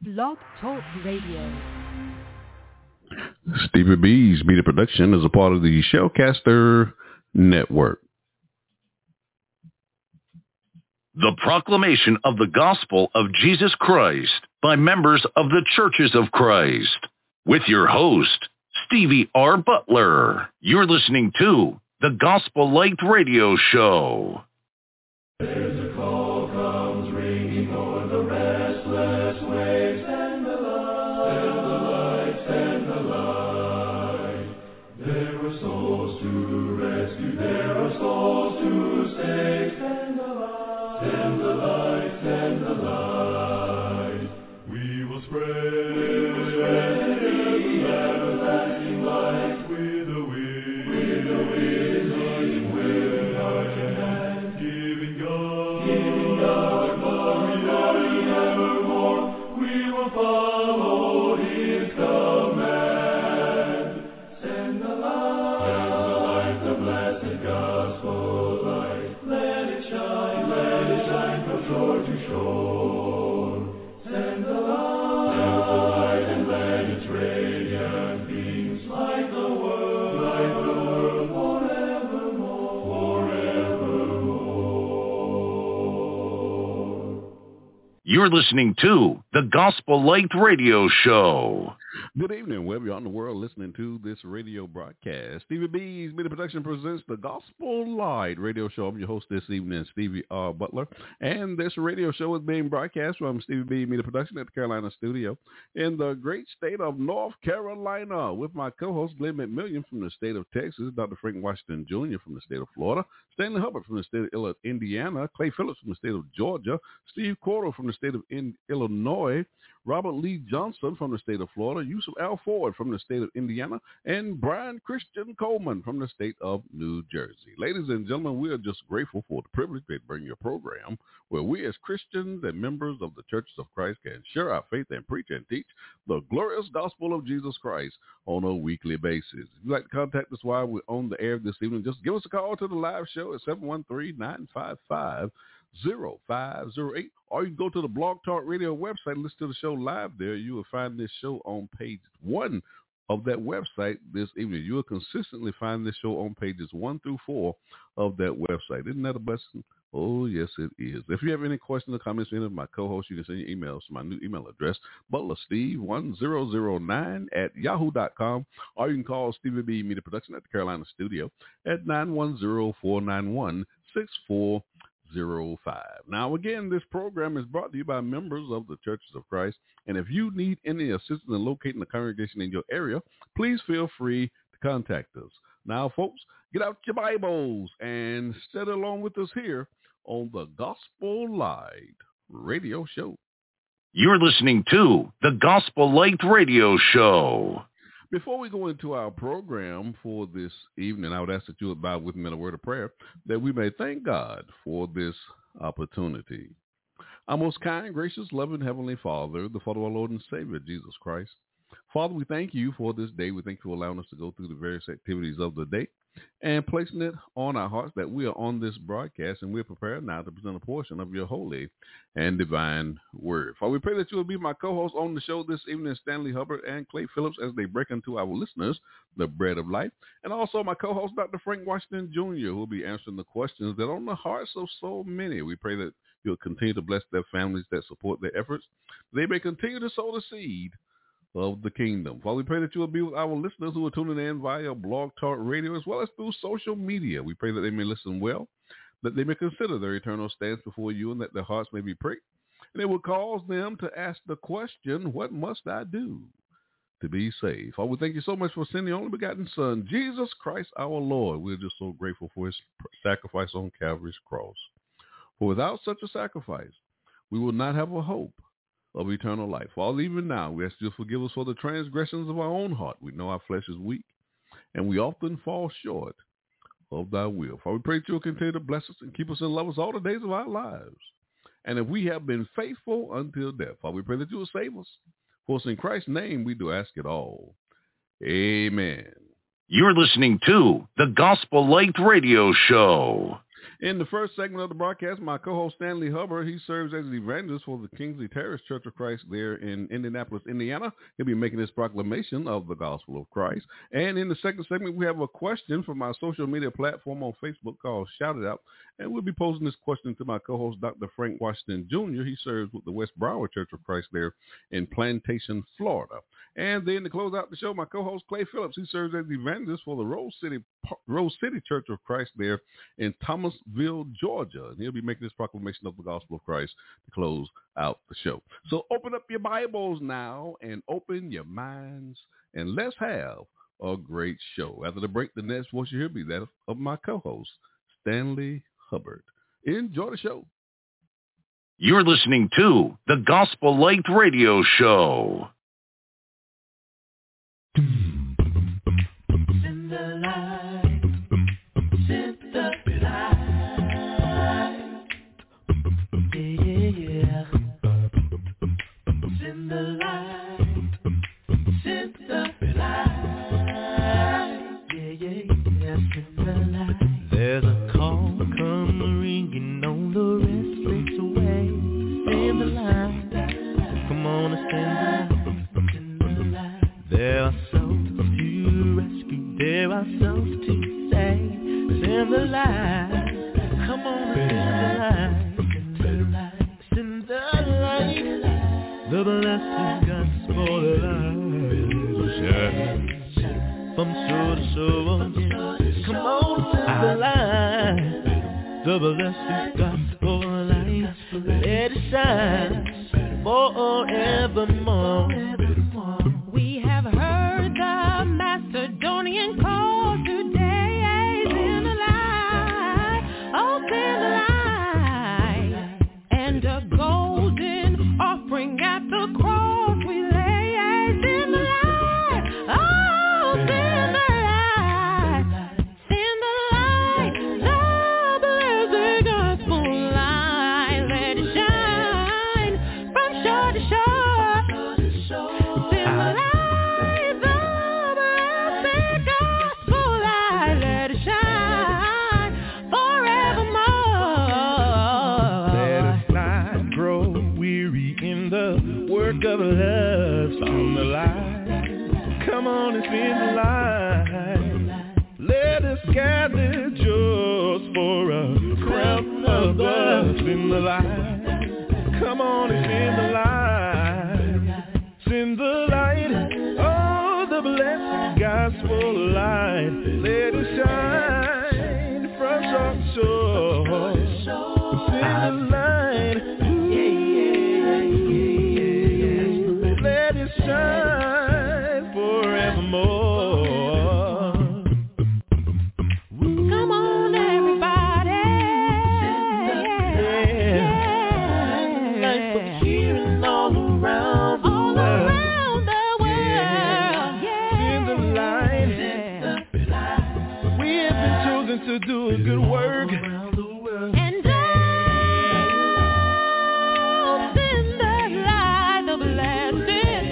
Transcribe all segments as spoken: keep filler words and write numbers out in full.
Blog Talk Radio. Stevie B's Media Production is a part of the Shellcaster Network. The proclamation of the gospel of Jesus Christ by members of the Churches of Christ. With your host, Stevie R. Butler. You're listening to the Gospel Light Radio Show. There's a call comes ringing o'er the restless waves, and the light, and the light, and the light. There are souls to rescue, there are souls to save, and the light, and the light, and the light. We will spread, we will spread the everlasting light with the wind, with the wind, leading with heart and hand, giving God, giving God glory, glory evermore. We will follow His command. Send the light, send the light, the blessed gospel light. Let it shine, let it shine from shore to shore. Send the light, send the light, and let its radiant beams light the world, light the world forevermore, forevermore. You're listening to the Gospel Light Radio Show. Good evening, wherever you're in the world listening to this radio broadcast. Stevie B's Media Production presents the Gospel Light Radio Show. I'm your host this evening, Stevie R. Butler, and this radio show is being broadcast from Stevie B Media Production at the Carolina studio in the great state of North Carolina with my co-host Glenn McMillian from the state of Texas, Doctor Frank Washington Junior from the state of Florida, Stanley Hubbard from the state of Indiana, Clay Phillips from the state of Georgia, Steve Cordell from the state of in- Illinois, Robert Lee Johnson from the state of Florida, Yusuf Al Ford from the state of Indiana, and Brian Christian Coleman from the state of New Jersey. Ladies and gentlemen, we are just grateful for the privilege to bring you a program where we as Christians and members of the Churches of Christ can share our faith and preach and teach the glorious gospel of Jesus Christ on a weekly basis. If you'd like to contact us while we're on the air this evening, just give us a call to the live show at seven one three, nine five five, zero five zero eight, or you can go to the Blog Talk Radio website and listen to the show live there. You will find this show on page one of that website this evening. You will consistently find this show on pages one through four of that website. Isn't that a blessing? Oh, yes, it is. If you have any questions or comments for any of my co-hosts, you can send your emails to my new email address, butlersteve one thousand nine at yahoo dot com, or you can call Stevie B Media Production at the Carolina studio at nine one zero, four nine one, six four zero five. Now, again, this program is brought to you by members of the Churches of Christ, and if you need any assistance in locating the congregation in your area, please feel free to contact us. Now, folks, get out your Bibles and study along with us here on the Gospel Light Radio Show. You're listening to the Gospel Light Radio Show. Before we go into our program for this evening, I would ask that you would bow with me in a word of prayer that we may thank God for this opportunity. Our most kind, gracious, loving Heavenly Father, the Father of our Lord and Savior, Jesus Christ. Father, we thank you for this day. We thank you for allowing us to go through the various activities of the day and placing it on our hearts that we are on this broadcast and we're prepared now to present a portion of your holy and divine word. Father, we pray that you will be my co-host on the show this evening, Stanley Hubbard and Clay Phillips, as they break into our listeners the bread of life, and also my co-host, Doctor Frank Washington Junior, who will be answering the questions that are on the hearts of so many. We pray that you'll continue to bless their families that support their efforts. They may continue to sow the seed of the kingdom. Father, we pray that you will be with our listeners who are tuning in via Blog Talk Radio as well as through social media. We pray that they may listen well, that they may consider their eternal stance before you, and that their hearts may be pricked. And it will cause them to ask the question, what must I do to be saved? Father, we thank you so much for sending the only begotten Son, Jesus Christ our Lord. We're just so grateful for his sacrifice on Calvary's cross. For without such a sacrifice, we will not have a hope of eternal life. Father, even now, we ask you to forgive us for the transgressions of our own heart. We know our flesh is weak, and we often fall short of thy will. Father, we pray that you will continue to bless us and keep us in love us all the days of our lives. And if we have been faithful until death, Father, we pray that you will save us. For us in Christ's name, we do ask it all. Amen. You're listening to the Gospel Light Radio Show. In the first segment of the broadcast, my co-host Stanley Hubbard, he serves as the evangelist for the Kingsley Terrace Church of Christ there in Indianapolis, Indiana. He'll be making this proclamation of the gospel of Christ. And in the second segment, we have a question from our social media platform on Facebook called Shout It Out. And we'll be posing this question to my co-host, Doctor Frank Washington Junior He serves with the West Broward Church of Christ there in Plantation, Florida. And then to close out the show, my co-host Clay Phillips, he serves as the evangelist for the Rose City Rose City Church of Christ there in Thomasville, Georgia. And he'll be making this proclamation of the gospel of Christ to close out the show. So open up your Bibles now and open your minds, and let's have a great show. After the break, the next voice you hear will be that of my co-host, Stanley Hubbard. Enjoy the show. You're listening to the Gospel Light Radio Show. Send the light, send the light, yeah, yeah, send the light, send the light, yeah, yeah, yeah, send the light. There's a call come ringing on the restless way. Send the light, come on and send the light, send the light. There are souls to rescue, there are souls to save. Send the light, come on and send the light, send the light, the blessed gospel light shine from shore to shore. Come on, send the light, the blessed gospel light, let it shine forevermore. We have heard the Macedonian call today. Send the light, oh send the light, and a golden offering at the cross we lay. Send the light, oh send the light, send the light, the blessed gospel light, let it shine from shore to shore. Send the light. Of love, send the light. Come on and send the light. Let us gather just for a crown of love. Send the light. Come on and send the light. Send the light. Oh, the blessed gospel light. Let it shine from shore to shore. Send the light. Shine forevermore. Come on, everybody. Yeah. Lights for cheering all around the all world. Around the world. Yeah. Send the light. We have been chosen to do a good work. And oh, send the light, the blessed.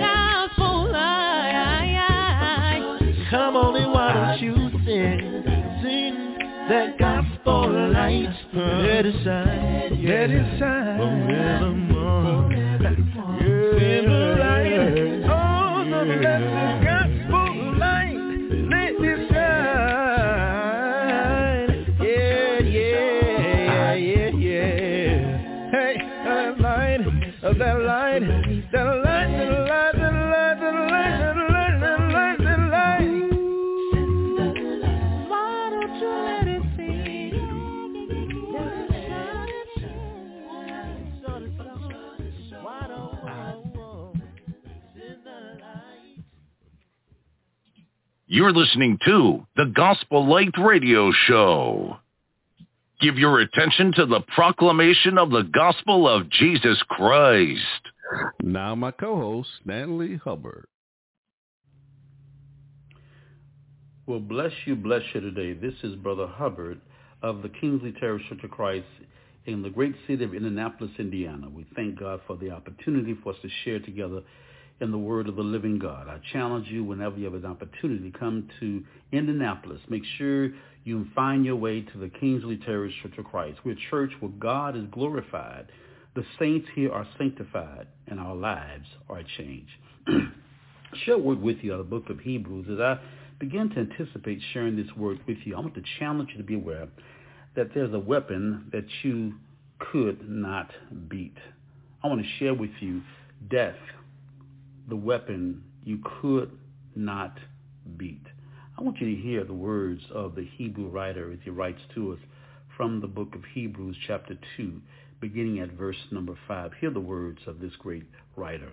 Come on and why don't you sing, sing that gospel light. Let it shine, let it shine forevermore. Send the light, oh the blessed gospel light. Let it shine, yeah, yeah, yeah, yeah. Hey, that light, that light, that light, that light, that light, that light, that light. You're listening to the Gospel Light Radio Show. Give your attention to the proclamation of the gospel of Jesus Christ. Now my co-host, Stanley Hubbard. Well, bless you, bless you today. This is Brother Hubbard of the Kingsley Terrace Church of Christ in the great city of Indianapolis, Indiana. We thank God for the opportunity for us to share together in the word of the living God. I challenge you whenever you have an opportunity, come to Indianapolis. Make sure you find your way to the Kingsley Terrace Church of Christ. We're a church where God is glorified. The saints here are sanctified, and our lives are changed. Share a word with you out of the book of Hebrews. As I begin to anticipate sharing this word with you, I want to challenge you to be aware that there's a weapon that you could not beat. I want to share with you death, the weapon you could not beat. I want you to hear the words of the Hebrew writer as he writes to us from the book of Hebrews chapter two, beginning at verse number five. Hear the words of this great writer.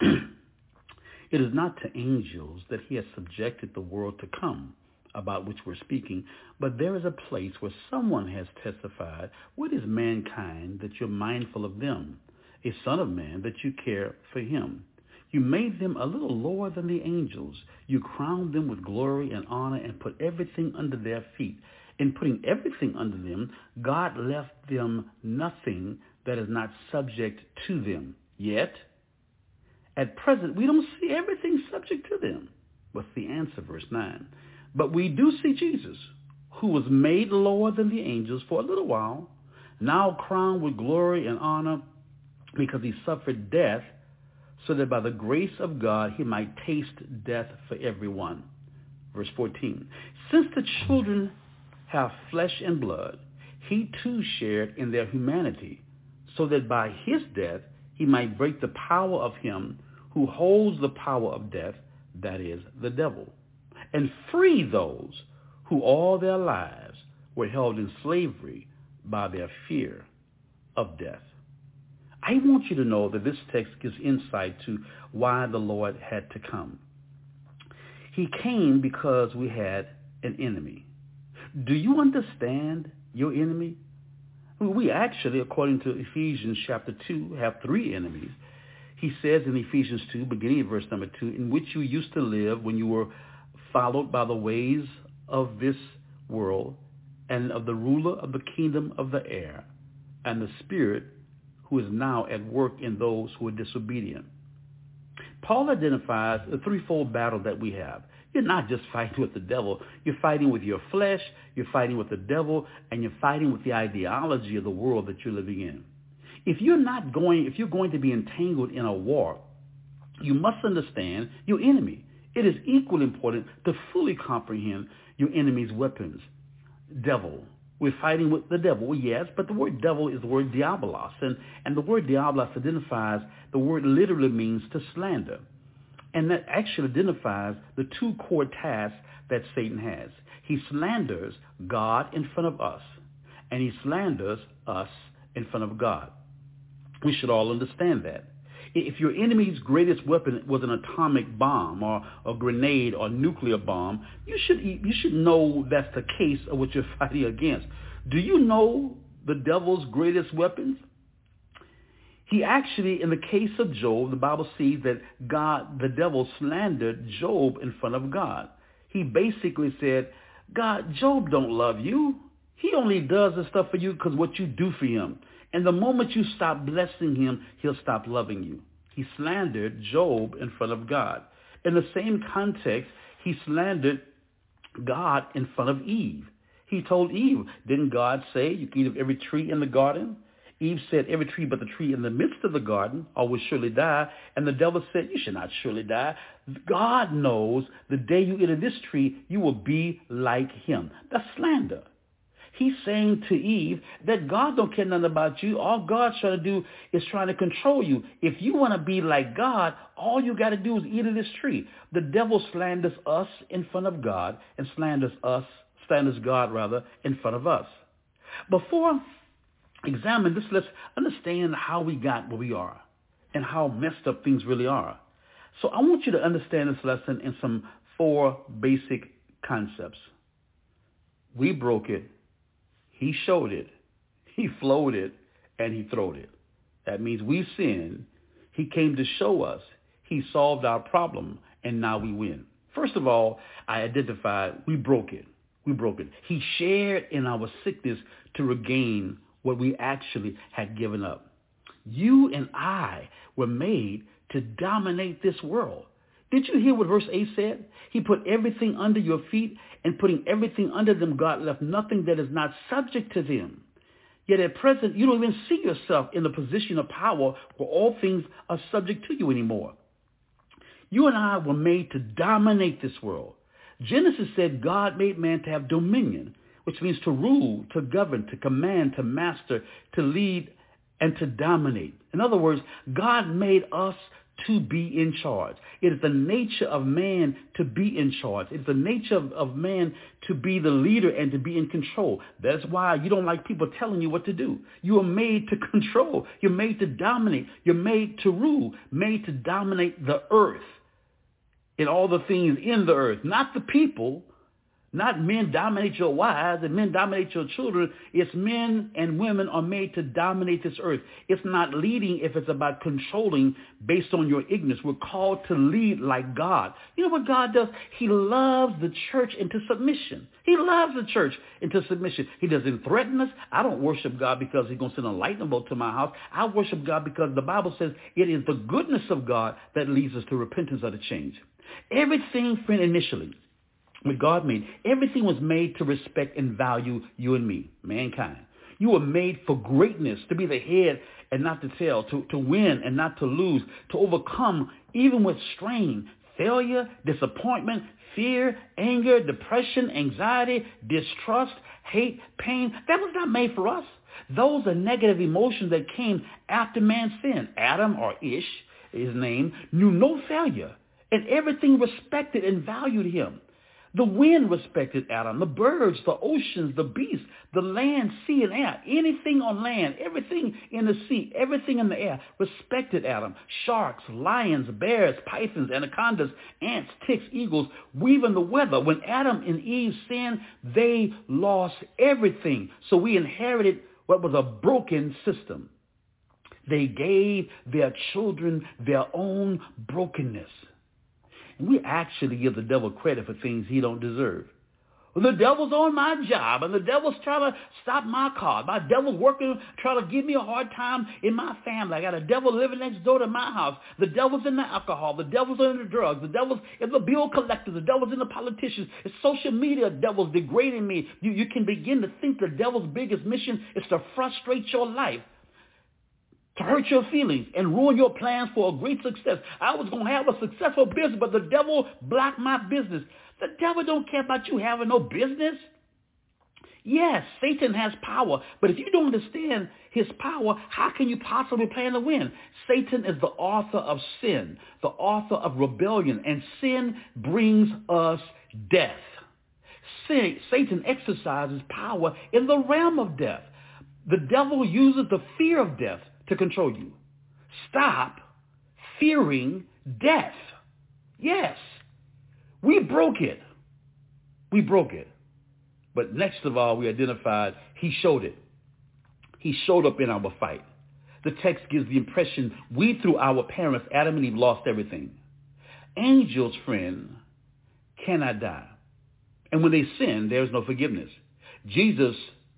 It is not to angels that he has subjected the world to come, about which we're speaking, but there is a place where someone has testified, what is mankind that you're mindful of them, a son of man that you care for him. You made them a little lower than the angels. You crowned them with glory and honor and put everything under their feet. In putting everything under them, God left them nothing that is not subject to them. Yet, at present, we don't see everything subject to them. What's the answer? Verse nine. But we do see Jesus, who was made lower than the angels for a little while, now crowned with glory and honor because he suffered death, so that by the grace of God he might taste death for everyone. Verse fourteen. Since the children have flesh and blood, he too shared in their humanity, so that by his death he might break the power of him who holds the power of death, that is, the devil, and free those who all their lives were held in slavery by their fear of death. I want you to know that this text gives insight to why the Lord had to come. He came because we had an enemy. Do you understand your enemy? We actually, according to Ephesians chapter two, have three enemies. He says in Ephesians two, beginning at verse number two, in which you used to live when you were followed by the ways of this world and of the ruler of the kingdom of the air and the spirit who is now at work in those who are disobedient. Paul identifies the threefold battle that we have. You're not just fighting with the devil. You're fighting with your flesh, you're fighting with the devil, and you're fighting with the ideology of the world that you're living in. If you're not going, if you're going to be entangled in a war, you must understand your enemy. It is equally important to fully comprehend your enemy's weapons. Devil. We're fighting with the devil, yes, but the word devil is the word diabolos, and, and the word diabolos identifies, the word literally means to slander. And that actually identifies the two core tasks that Satan has. He slanders God in front of us, and he slanders us in front of God. We should all understand that. If your enemy's greatest weapon was an atomic bomb or a grenade or nuclear bomb, you should you should know that's the case of what you're fighting against. Do you know the devil's greatest weapons? He actually, in the case of Job, the Bible sees that God, the devil, slandered Job in front of God. He basically said, God, Job don't love you. He only does this stuff for you because what you do for him. And the moment you stop blessing him, he'll stop loving you. He slandered Job in front of God. In the same context, he slandered God in front of Eve. He told Eve, didn't God say you can eat of every tree in the garden? Eve said, every tree but the tree in the midst of the garden or will surely die. And the devil said, you should not surely die. God knows the day you eat of this tree, you will be like him. That's slander. He's saying to Eve that God don't care nothing about you. All God's trying to do is trying to control you. If you want to be like God, all you got to do is eat of this tree. The devil slanders us in front of God and slanders us, slanders God rather, in front of us. Before examine this, let's understand how we got where we are and how messed up things really are. So I want you to understand this lesson in some four basic concepts. We broke it. He showed it, he flowed it, and he throwed it. That means we sinned. He came to show us. He solved our problem, and now we win. First of all, I identified we broke it. We broke it. He shared in our sickness to regain what we actually had given up. You and I were made to dominate this world. Did you hear what verse eight said? He put everything under your feet, and putting everything under them, God left nothing that is not subject to them. Yet at present, you don't even see yourself in the position of power where all things are subject to you anymore. You and I were made to dominate this world. Genesis said God made man to have dominion, which means to rule, to govern, to command, to master, to lead, and to dominate. In other words, God made us to be in charge. It is the nature of man to be in charge. It's the nature of, of man to be the leader and to be in control. That's why you don't like people telling you what to do. You are made to control. You're made to dominate. You're made to rule, made to dominate the earth and all the things in the earth, not the people. Not men dominate your wives and men dominate your children. It's men and women are made to dominate this earth. It's not leading if it's about controlling based on your ignorance. We're called to lead like God. You know what God does? He loves the church into submission. He loves the church into submission. He doesn't threaten us. I don't worship God because he's going to send a lightning bolt to my house. I worship God because the Bible says it is the goodness of God that leads us to repentance or to change. Everything, friend, initially, what God made, everything was made to respect and value you and me, mankind. You were made for greatness, to be the head and not the tail, to, to win and not to lose, to overcome even with strain, failure, disappointment, fear, anger, depression, anxiety, distrust, hate, pain. That was not made for us. Those are negative emotions that came after man's sin. Adam, or Ish, his name, knew no failure, and everything respected and valued him. The wind respected Adam, the birds, the oceans, the beasts, the land, sea, and air. Anything on land, everything in the sea, everything in the air respected Adam. Sharks, lions, bears, pythons, anacondas, ants, ticks, eagles, weaving the weather. When Adam and Eve sinned, they lost everything. So we inherited what was a broken system. They gave their children their own brokenness. And we actually give the devil credit for things he don't deserve. Well, the devil's on my job, and the devil's trying to stop my car. My devil's working, trying to give me a hard time in my family. I got a devil living next door to my house. The devil's in the alcohol. The devil's in the drugs. The devil's in the bill collectors. The devil's in the politicians. It's social media devil's degrading me. You, you can begin to think the devil's biggest mission is to frustrate your life, to hurt your feelings and ruin your plans for a great success. I was going to have a successful business, but the devil blocked my business. The devil don't care about you having no business. Yes, Satan has power, but if you don't understand his power, how can you possibly plan to win? Satan is the author of sin, the author of rebellion, and sin brings us death. Sin, Satan exercises power in the realm of death. The devil uses the fear of death to control you. Stop fearing death. Yes, we broke it. We broke it. But next of all, we identified he showed it. He showed up in our fight. The text gives the impression we, through our parents, Adam and Eve, lost everything. Angels, friend, cannot die. And when they sin, there is no forgiveness. Jesus,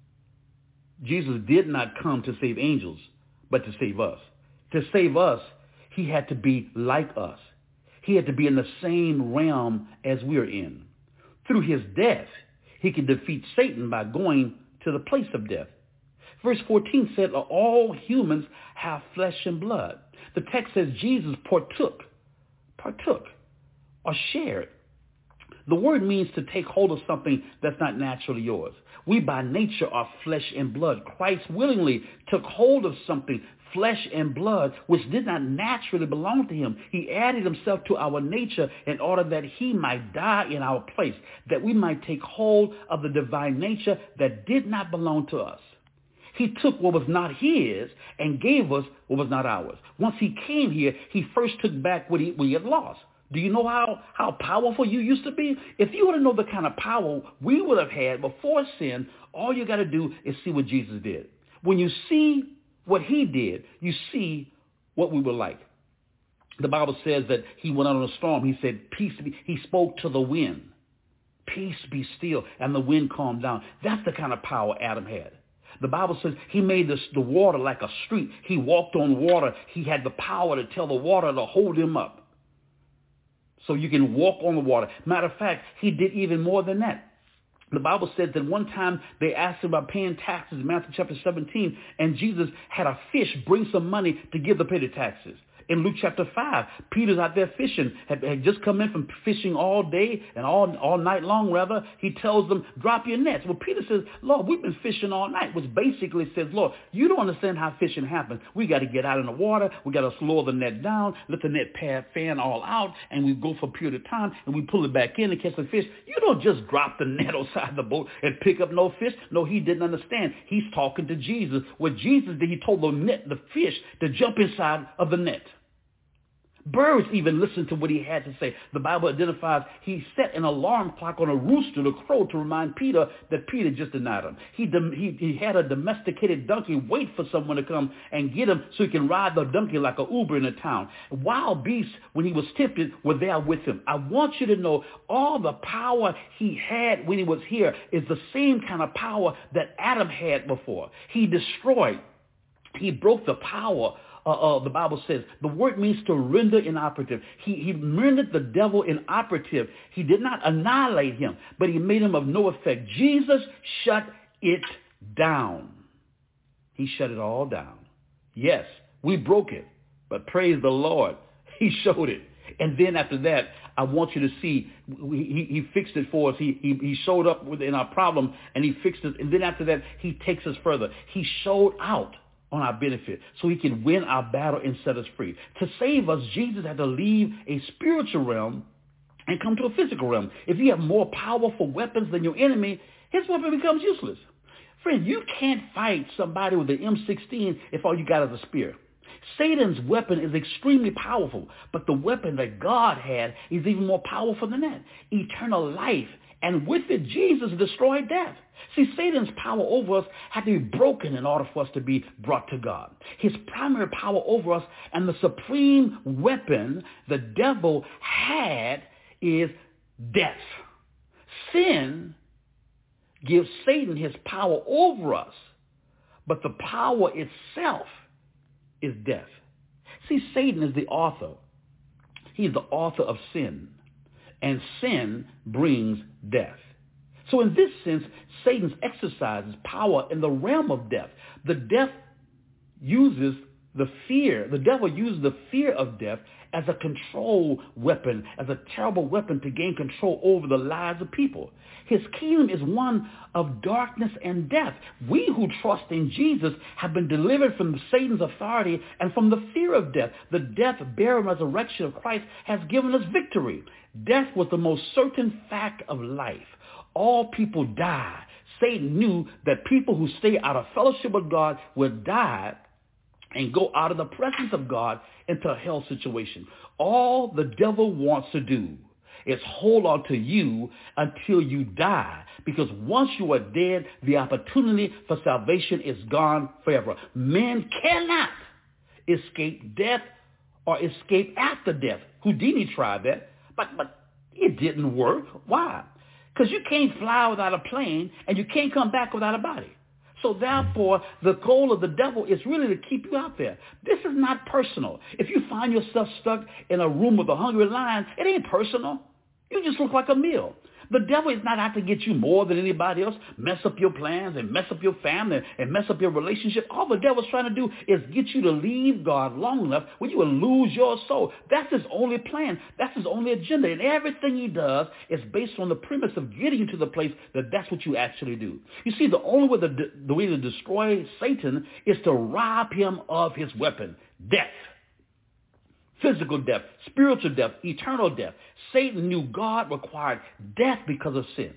Jesus did not come to save angels, but to save us. To save us, he had to be like us. He had to be in the same realm as we're in. Through his death, he could defeat Satan by going to the place of death. Verse fourteen said, all humans have flesh and blood. The text says Jesus partook, partook, or shared. The word means to take hold of something that's not naturally yours. We by nature are flesh and blood. Christ willingly took hold of something, flesh and blood, which did not naturally belong to him. He added himself to our nature in order that he might die in our place, that we might take hold of the divine nature that did not belong to us. He took what was not his and gave us what was not ours. Once he came here, he first took back what he, what he had lost. Do you know how, how powerful you used to be? If you want to know the kind of power we would have had before sin, all you got to do is see what Jesus did. When you see what he did, you see what we were like. The Bible says that he went out on a storm. He said, peace be. He spoke to the wind. Peace be still. And the wind calmed down. That's the kind of power Adam had. The Bible says he made this, the water like a street. He walked on water. He had the power to tell the water to hold him up. So you can walk on the water. Matter of fact, he did even more than that. The Bible says that one time they asked him about paying taxes in Matthew chapter seventeen, and Jesus had a fish bring some money to give the pay the taxes. In Luke chapter five, Peter's out there fishing, had, had just come in from fishing all day and all all night long, rather. He tells them, drop your nets. Well, Peter says, Lord, we've been fishing all night, which basically says, Lord, you don't understand how fishing happens. We got to get out in the water. We got to slow the net down, let the net fan all out, and we go for a period of time, and we pull it back in and catch the fish. You don't just drop the net outside the boat and pick up no fish. No, he didn't understand. He's talking to Jesus. What Jesus did, he told the net, the fish, to jump inside of the net. Birds even listened to what he had to say. The Bible identifies he set an alarm clock on a rooster to crow to remind Peter that Peter just denied him. He, he, he had a domesticated donkey wait for someone to come and get him so he can ride the donkey like an Uber in a town. Wild beasts, when he was tempted, were there with him. I want you to know all the power he had when he was here is the same kind of power that Adam had before. He destroyed. He broke the power. Uh, uh, the Bible says the word means to render inoperative. He, he rendered the devil inoperative. He did not annihilate him, but he made him of no effect. Jesus shut it down. He shut it all down. Yes, we broke it, but praise the Lord, he showed it. And then after that, I want you to see, he, he fixed it for us. He, he, he showed up within our problem, and he fixed it. And then after that, he takes us further. He showed out on our benefit so he can win our battle and set us free. To save us, Jesus had to leave a spiritual realm and come to a physical realm. If you have more powerful weapons than your enemy, his weapon becomes useless. Friend, you can't fight somebody with an M sixteen if all you got is a spear. Satan's weapon is extremely powerful, but the weapon that God had is even more powerful than that. Eternal life. And with it, Jesus destroyed death. See, Satan's power over us had to be broken in order for us to be brought to God. His primary power over us and the supreme weapon the devil had is death. Sin gives Satan his power over us, but the power itself is death. See, Satan is the author. He's the author of sin. And sin brings death. So in this sense, Satan exercises power in the realm of death. The death uses the fear, the devil uses the fear of death as a control weapon, as a terrible weapon to gain control over the lives of people. His kingdom is one of darkness and death. We who trust in Jesus have been delivered from Satan's authority and from the fear of death. The death, burial, and resurrection of Christ has given us victory. Death was the most certain fact of life. All people die. Satan knew that people who stay out of fellowship with God will die and go out of the presence of God into a hell situation. All the devil wants to do is hold on to you until you die, because once you are dead, the opportunity for salvation is gone forever. Men cannot escape death or escape after death. Houdini tried that, but, but it didn't work. Why? Because you can't fly without a plane, and you can't come back without a body. So therefore, the goal of the devil is really to keep you out there. This is not personal. If you find yourself stuck in a room with a hungry lion, it ain't personal. You just look like a meal. The devil is not out to get you more than anybody else, mess up your plans and mess up your family and mess up your relationship. All the devil's trying to do is get you to leave God long enough where you will lose your soul. That's his only plan. That's his only agenda. And everything he does is based on the premise of getting you to the place that that's what you actually do. You see, the only way to, the way to destroy Satan is to rob him of his weapon, death. Physical death, spiritual death, eternal death. Satan knew God required death because of sin.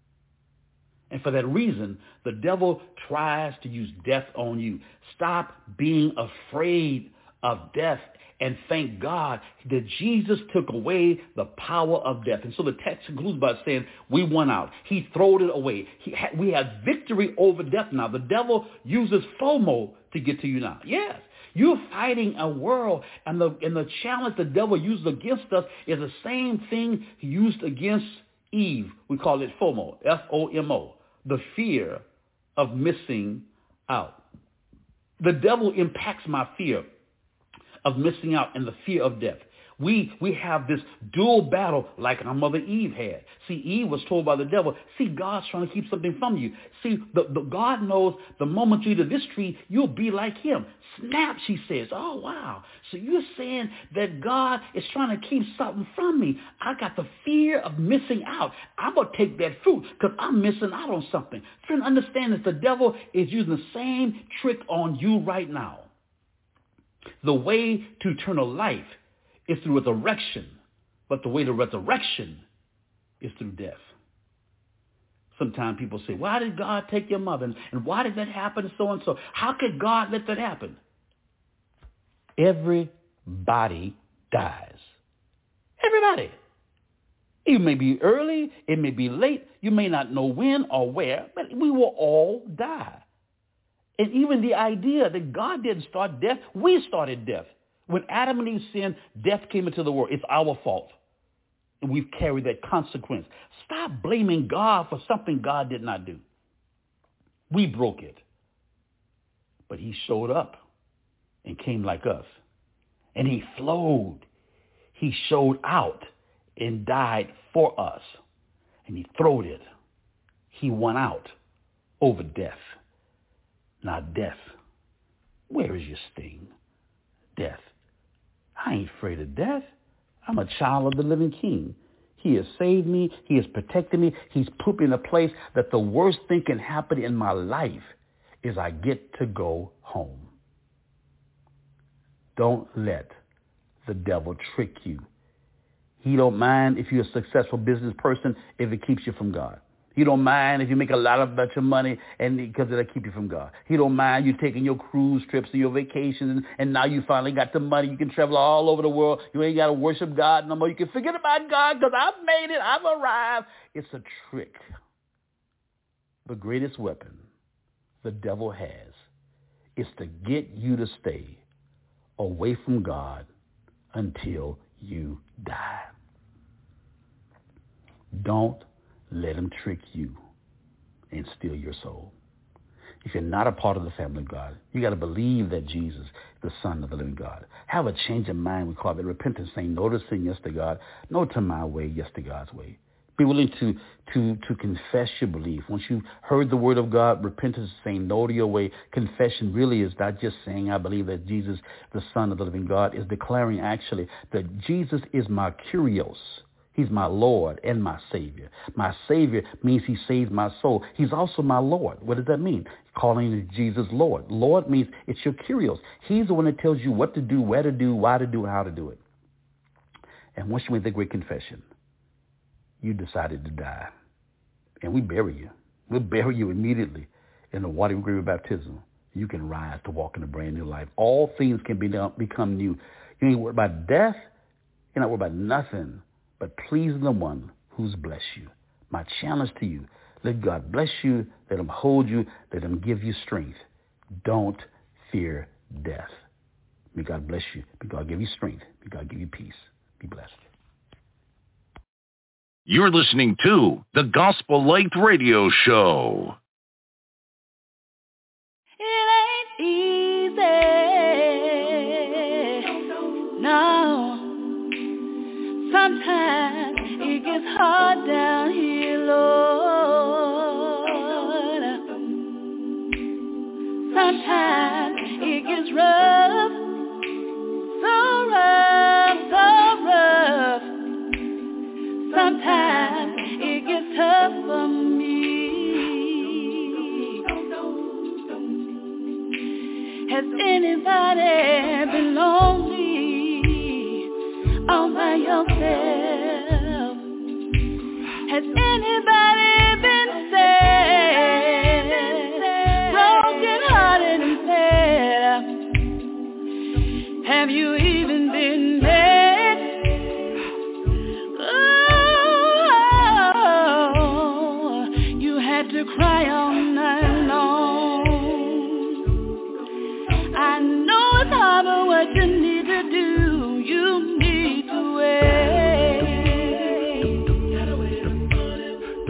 And for that reason, the devil tries to use death on you. Stop being afraid of death and thank God that Jesus took away the power of death. And so the text concludes by saying, we won out. He throwed it away. He ha- we have victory over death now. The devil uses FOMO to get to you now. Yes. You're fighting a world, and the and the challenge the devil used against us is the same thing he used against Eve. We call it FOMO, F O M O, the fear of missing out. The devil impacts my fear of missing out and the fear of death. We we have this dual battle like our mother Eve had. See, Eve was told by the devil, see, God's trying to keep something from you. See, the, the God knows the moment you eat of this tree, you'll be like him. Snap, she says. Oh, wow. So you're saying that God is trying to keep something from me. I got the fear of missing out. I'm going to take that fruit because I'm missing out on something. Friend, understand that the devil is using the same trick on you right now. The way to eternal life is through resurrection, but the way to resurrection is through death. Sometimes people say, why did God take your mother? And why did that happen? And so and so. How could God let that happen? Everybody dies. Everybody. It may be early, it may be late, you may not know when or where, but we will all die. And even the idea that God didn't start death, we started death. When Adam and Eve sinned, death came into the world. It's our fault. And we've carried that consequence. Stop blaming God for something God did not do. We broke it. But he showed up and came like us. And he flowed. He showed out and died for us. And he throwed it. He won out over death. Now death, where is your sting? Death. I ain't afraid of death. I'm a child of the living King. He has saved me. He has protected me. He's put me in a place that the worst thing can happen in my life is I get to go home. Don't let the devil trick you. He don't mind if you're a successful business person if it keeps you from God. He don't mind if you make a lot of bunch of money and because it'll keep you from God. He don't mind you taking your cruise trips and your vacations and now you finally got the money. You can travel all over the world. You ain't got to worship God no more. You can forget about God because I've made it. I've arrived. It's a trick. The greatest weapon the devil has is to get you to stay away from God until you die. Don't let him trick you and steal your soul. If you're not a part of the family of God, you got to believe that Jesus, the Son of the living God. Have a change of mind. We call it repentance, saying no to sin, yes to God. No to my way, yes to God's way. Be willing to, to, to confess your belief. Once you've heard the word of God, repentance is saying no to your way. Confession really is not just saying I believe that Jesus, the Son of the living God, is declaring actually that Jesus is my kurios. He's my Lord and my Savior. My Savior means he saves my soul. He's also my Lord. What does that mean? Calling Jesus Lord. Lord means it's your kurios. He's the one that tells you what to do, where to do, why to do, and how to do it. And once you make the great confession, you decided to die. And we bury you. We'll bury you immediately in the watery grave of baptism. You can rise to walk in a brand new life. All things can be done, become new. You ain't worried about death. You're not worried about nothing but pleasing the one who's blessed you. My challenge to you, let God bless you, let him hold you, let him give you strength. Don't fear death. May God bless you. May God give you strength. May God give you peace. Be blessed. You're listening to the Gospel Light Radio Show. It ain't easy. No. Sometimes it gets hard down here, Lord. Sometimes it gets rough, so rough, so rough. Sometimes it gets tough for me. Has anybody been lonely all by yourself? Has anybody been sad, broken hearted and sad? Have you even been mad? Oh, you had to cry all night long. I know it's hard, but what you need to do, you need to wait.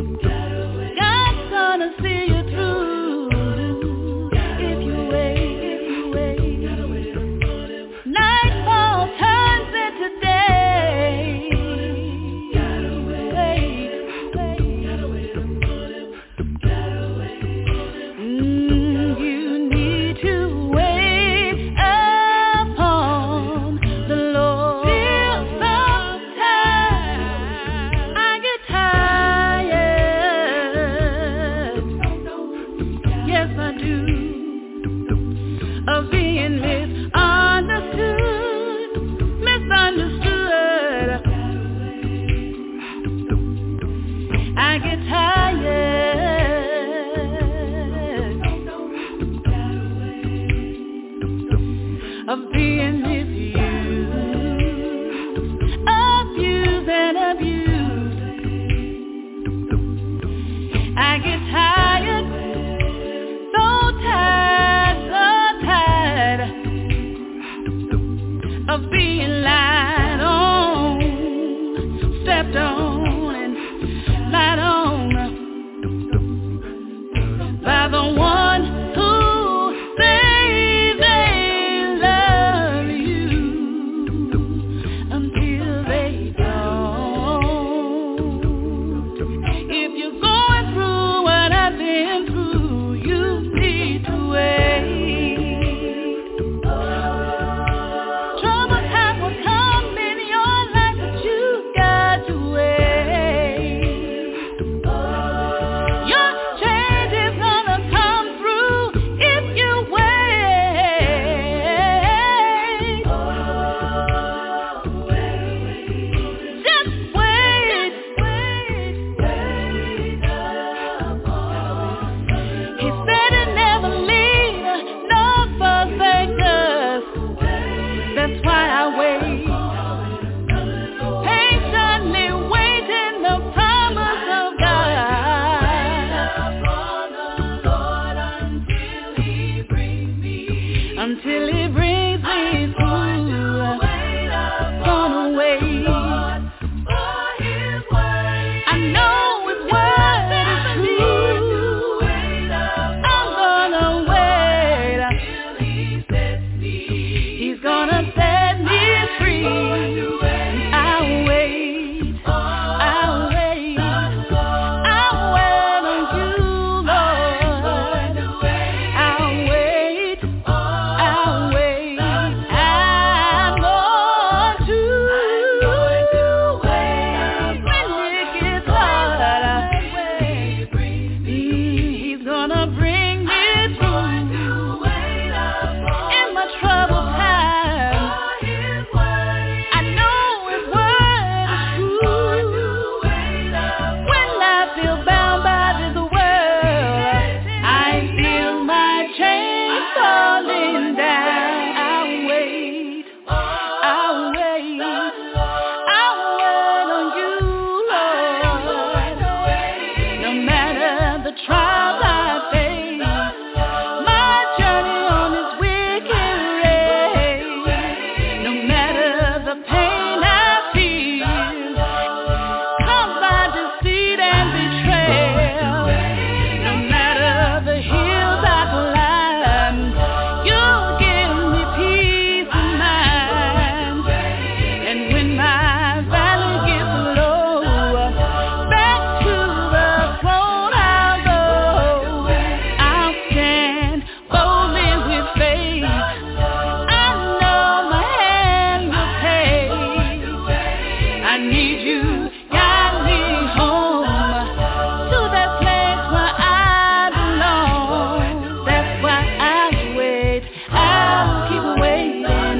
I need you, guide me home to that place where I belong. That's why I wait, I'll keep waiting.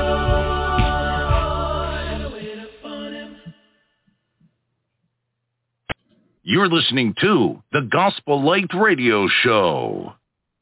You're listening to the Gospel Light Radio Show.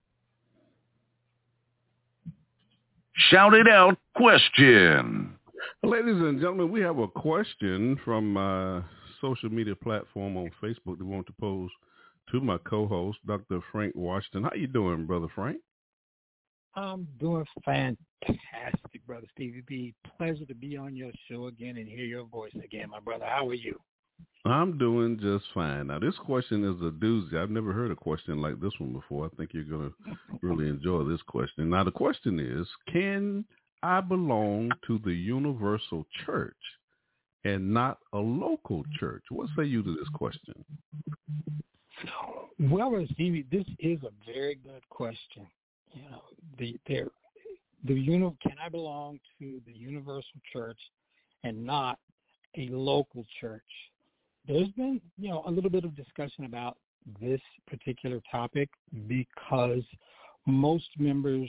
Shout it out question. Ladies and gentlemen, we have a question from my social media platform on Facebook that we want to pose to my co-host, Doctor Frank Washington. How you doing, Brother Frank? I'm doing fantastic, Brother Stevie B. Pleasure to be on your show again and hear your voice again, my brother. How are you? I'm doing just fine. Now, this question is a doozy. I've never heard a question like this one before. I think you're going to really enjoy this question. Now, the question is, can I belong to the universal church and not a local church? What say you to this question? Well, Brother Stevie, this is a very good question. You know, the there, the uni- can I belong to the universal church and not a local church? There's been, you know, a little bit of discussion about this particular topic because most members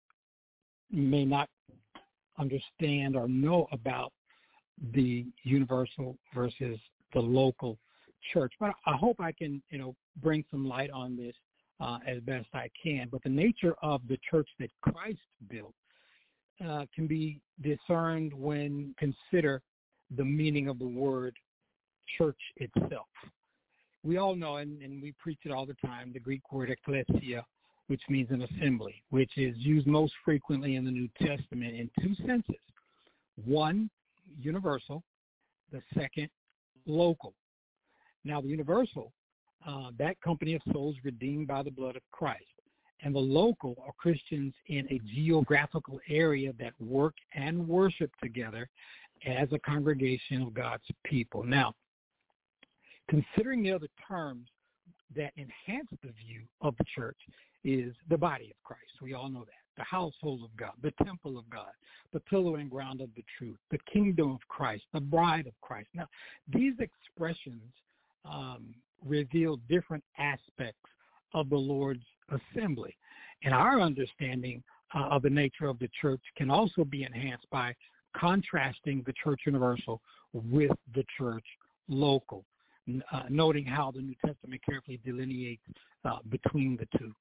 may not understand or know about the universal versus the local church. But I hope I can, you know, bring some light on this uh, as best I can. But the nature of the church that Christ built uh, can be discerned when consider the meaning of the word church itself. We all know, and, and we preach it all the time, the Greek word ekklesia, which means an assembly, which is used most frequently in the New Testament in two senses. One, universal. The second, local. Now, the universal, uh, that company of souls redeemed by the blood of Christ. And the local are Christians in a geographical area that work and worship together as a congregation of God's people. Now, considering the other terms that enhance the view of the church is the body of Christ. We all know that. The household of God, the temple of God, the pillar and ground of the truth, the kingdom of Christ, the bride of Christ. Now, these expressions um, reveal different aspects of the Lord's assembly. And our understanding uh, of the nature of the church can also be enhanced by contrasting the church universal with the church local. Uh, noting how the New Testament carefully delineates uh, between the two.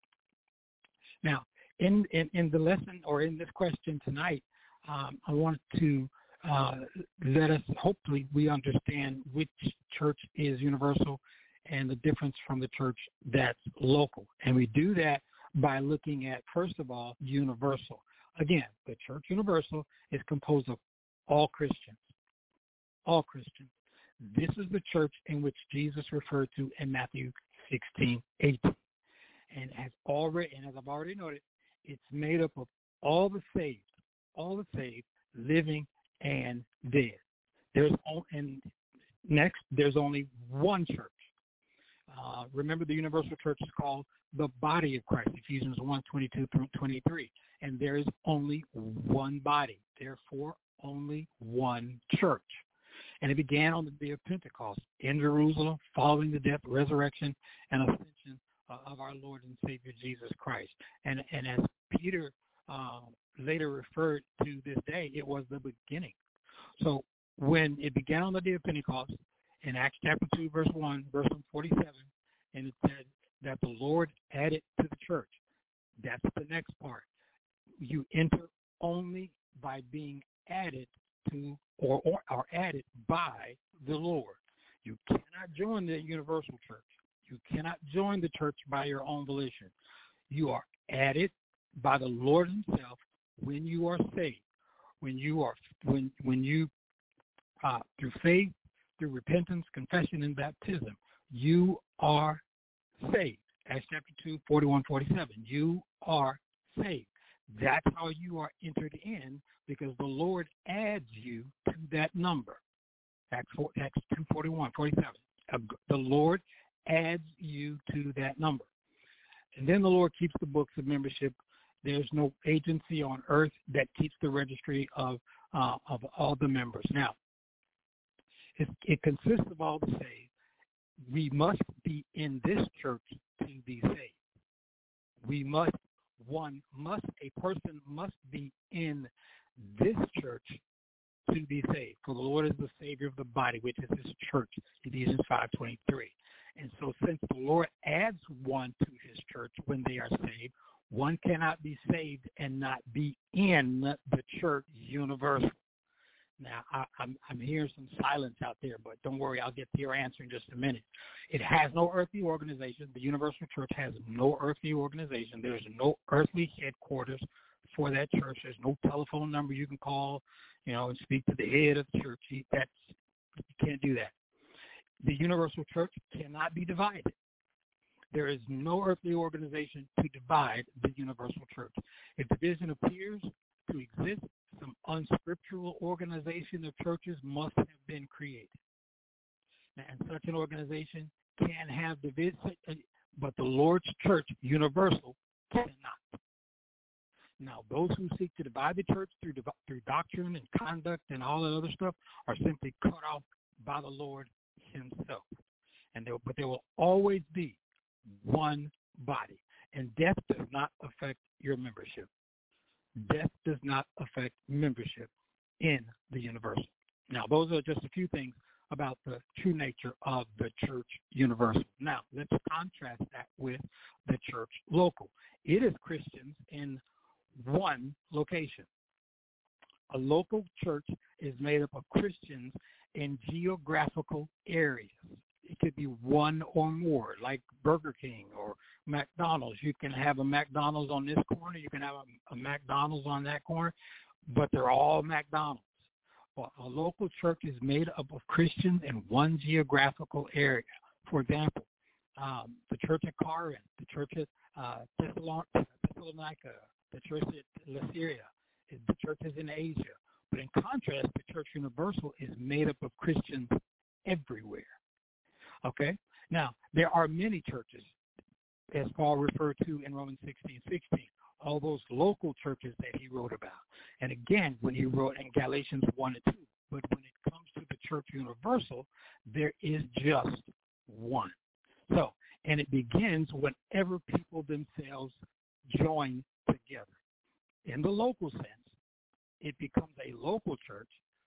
Now, in, in, in the lesson or in this question tonight, um, I want to uh, let us, hopefully we understand which church is universal and the difference from the church that's local. And we do that by looking at, first of all, universal. Again, the church universal is composed of all Christians, all Christians. This is the church in which Jesus referred to in Matthew sixteen eighteen. And as already, and as I've already noted, it's made up of all the saved, all the saved, living and dead. There's and next, there's only one church. Uh, remember, the universal church is called the body of Christ, Ephesians one twenty-two through twenty-three. And there is only one body, therefore only one church. And it began on the day of Pentecost in Jerusalem, following the death, resurrection, and ascension uh, of our Lord and Savior Jesus Christ. And and as Peter uh, later referred to this day, it was the beginning. So when it began on the day of Pentecost, in Acts chapter two, verse one, verse forty-seven, and it said that the Lord added to the church. That's the next part. You enter only by being added to or, or are added by the Lord. You cannot join the universal church. You cannot join the church by your own volition. You are added by the Lord himself when you are saved. When you are when when you uh, through faith, through repentance, confession, and baptism, you are saved. Acts chapter two, forty-one, forty-seven. You are saved. That's how you are entered in, because the Lord adds you to that number. Acts two, forty-one, forty-seven. The Lord adds you to that number. And then the Lord keeps the books of membership. There's no agency on earth that keeps the registry of uh, of all the members. Now, It, it consists of all the saved. We must be in this church to be saved. We must, one must, a person must be in this church to be saved. For the Lord is the Savior of the body, which is his church, Ephesians five twenty-three. And so since the Lord adds one to his church when they are saved, one cannot be saved and not be in the church universal. Now, I, I'm, I'm hearing some silence out there, but don't worry, I'll get to your answer in just a minute. It has no earthly organization. The universal church has no earthly organization. There's no earthly headquarters for that church. There's no telephone number you can call, you know, and speak to the head of the church. That's, you can't do that. The universal church cannot be divided. There is no earthly organization to divide the universal church. If division appears to exist, some unscriptural organization of churches must have been created. And such an organization can have division, but the Lord's church, universal, cannot. Now, those who seek to divide the church through through doctrine and conduct and all that other stuff are simply cut off by the Lord himself. And there, but there will always be one body. And death does not affect your membership. Death does not affect membership in the universal. Now, those are just a few things about the true nature of the church universal. Now, let's contrast that with the church local. It is Christians in one location. A local church is made up of Christians in geographical areas. It could be one or more, like Burger King or McDonald's. You can have a McDonald's on this corner. You can have a, a McDonald's on that corner, but they're all McDonald's. Well, a local church is made up of Christians in one geographical area. For example, um, the church at Corinth, the church at uh, Thessalonica, the church at Lycia, the churches in Asia. But in contrast, the church universal is made up of Christians everywhere. Okay? Now, there are many churches, as Paul referred to in Romans sixteen sixteen, all those local churches that he wrote about. And again, when he wrote in Galatians one and two. But when it comes to the church universal, there is just one. So, and it begins whenever people themselves join together. In the local sense, it becomes a local church,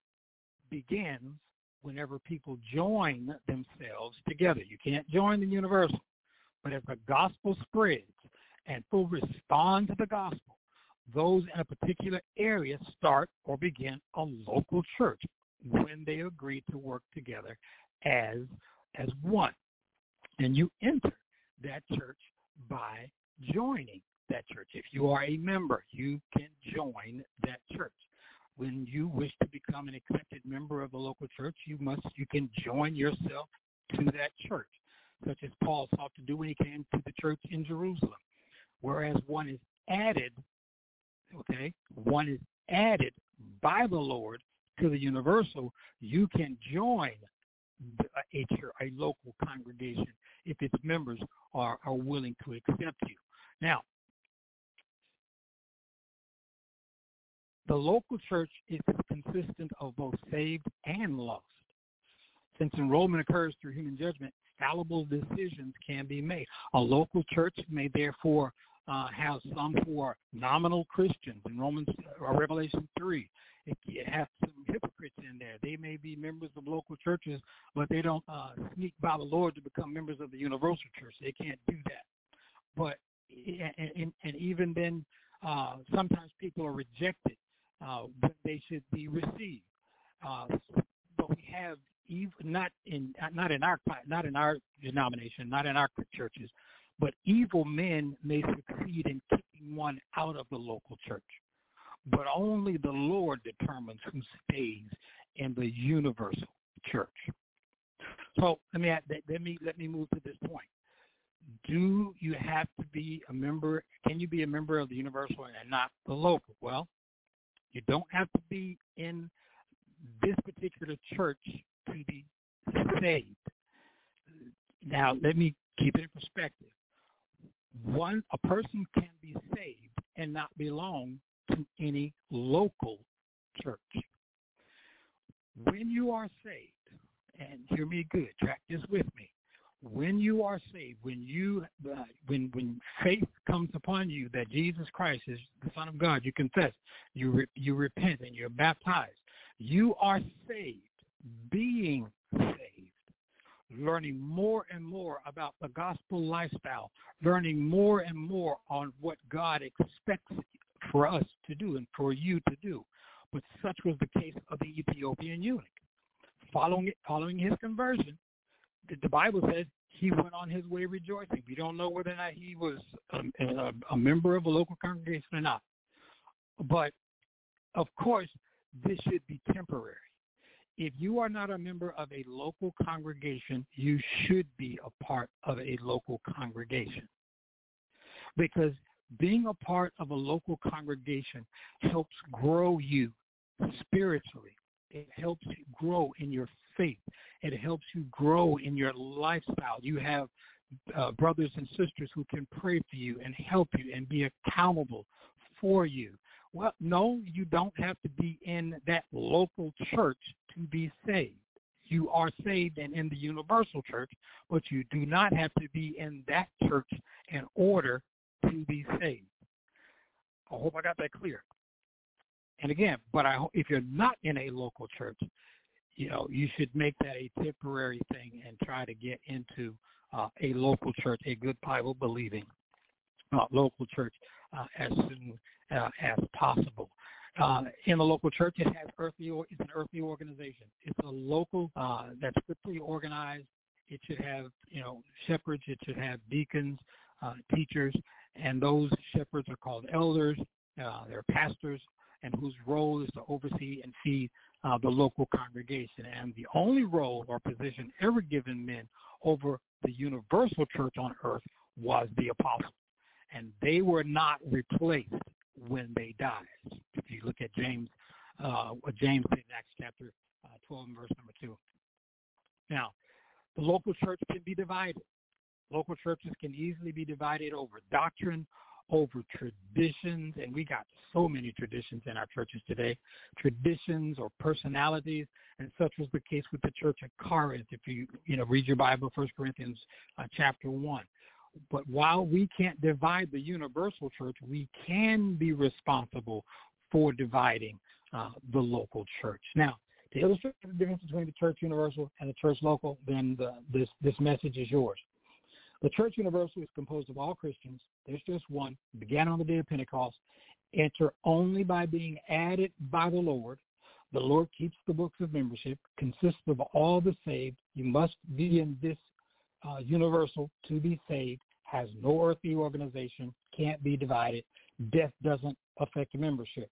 begins whenever people join themselves together. You can't join the universal. But as the gospel spreads and people respond to the gospel, those in a particular area start or begin a local church when they agree to work together as as one. And you enter that church by joining that church. If you are a member, you can join that church. When you wish to become an accepted member of the local church, you must you can join yourself to that church, such as Paul sought to do when he came to the church in Jerusalem. Whereas one is added, okay, one is added by the Lord to the universal, you can join a, a local congregation if its members are, are willing to accept you. Now, the local church is consistent of both saved and lost. Since enrollment occurs through human judgment, fallible decisions can be made. A local church may therefore uh, have some who are nominal Christians. In Romans or Revelation three, it, it has some hypocrites in there. They may be members of local churches, but they don't uh, sneak by the Lord to become members of the universal church. They can't do that. But and, and, and even then, uh, sometimes people are rejected uh, when they should be received. Uh, but we have even not in not in our not in our denomination, not in our churches, but evil men may succeed in kicking one out of the local church. But only the Lord determines who stays in the universal church. So let me let me let me move to this point. Do you have to be a member? Can you be a member of the universal and not the local? Well, you don't have to be in this particular church to be saved. Now, let me keep it in perspective. One, a person can be saved and not belong to any local church. When you are saved, and hear me good, track this with me. When you are saved, when you uh, when when faith comes upon you that Jesus Christ is the Son of God, you confess, you re- you repent, and you're baptized. You are saved, being saved, learning more and more about the gospel lifestyle, learning more and more on what God expects for us to do and for you to do. But such was the case of the Ethiopian eunuch. Following it, following his conversion, the, the Bible says he went on his way rejoicing. We don't know whether or not he was a, a, a member of a local congregation or not. But, of course, this should be temporary. If you are not a member of a local congregation, you should be a part of a local congregation. Because being a part of a local congregation helps grow you spiritually. It helps you grow in your faith. It helps you grow in your lifestyle. You have uh, brothers and sisters who can pray for you and help you and be accountable for you. Well, no, you don't have to be in that local church to be saved. You are saved and in the universal church, but you do not have to be in that church in order to be saved. I hope I got that clear. And again, but I, if you're not in a local church, you know, you should make that a temporary thing and try to get into uh, a local church, a good Bible-believing uh, local church uh, as soon uh, as possible. Uh, in the local church, it has earthly. It's an earthly organization. It's a local uh, that's strictly organized. It should have, you know, shepherds. It should have deacons, uh, teachers, and those shepherds are called elders. Uh, they're pastors, and whose role is to oversee and feed uh, the local congregation. And the only role or position ever given men over the universal church on earth was the apostle. And they were not replaced when they died. If you look at James, uh, what James said in Acts chapter uh, twelve and verse number two. Now, the local church can be divided. Local churches can easily be divided over doctrine, over traditions, and we got so many traditions in our churches today, traditions or personalities, and such was the case with the church at Corinth. If you, you know, read your Bible, First Corinthians uh, chapter one. But while we can't divide the universal church, we can be responsible for dividing uh, the local church. Now, to illustrate the difference between the church universal and the church local, then the, this, this message is yours. The church universal is composed of all Christians. There's just one. It began on the day of Pentecost. Enter only by being added by the Lord. The Lord keeps the books of membership, consists of all the saved. You must be in this uh, universal to be saved, has no earthly organization, can't be divided. Death doesn't affect membership.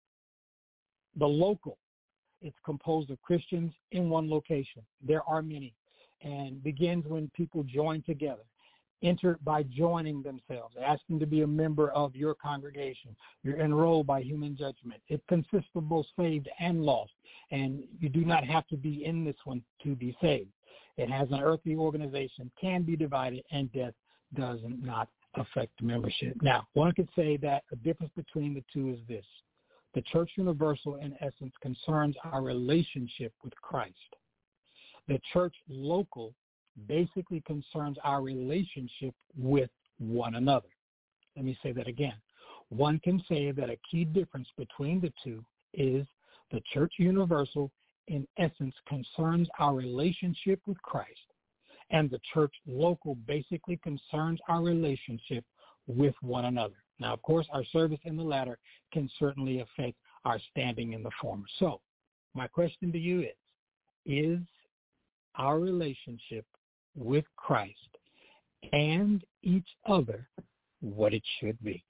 The local, it's composed of Christians in one location. There are many, and begins when people join together. Enter by joining themselves, asking to be a member of your congregation. You're enrolled by human judgment. It consists of both saved and lost, and you do not have to be in this one to be saved. It has an earthly organization, can be divided, and death does not affect membership. Now, one could say that a difference between the two is this. The church universal, in essence, concerns our relationship with Christ. The church local basically concerns our relationship with one another. Let me say that again. One can say that a key difference between the two is the church universal, in essence, concerns our relationship with Christ, and the church local basically concerns our relationship with one another. Now, of course, our service in the latter can certainly affect our standing in the former. So, my question to you is, is our relationship with Christ and each other what it should be?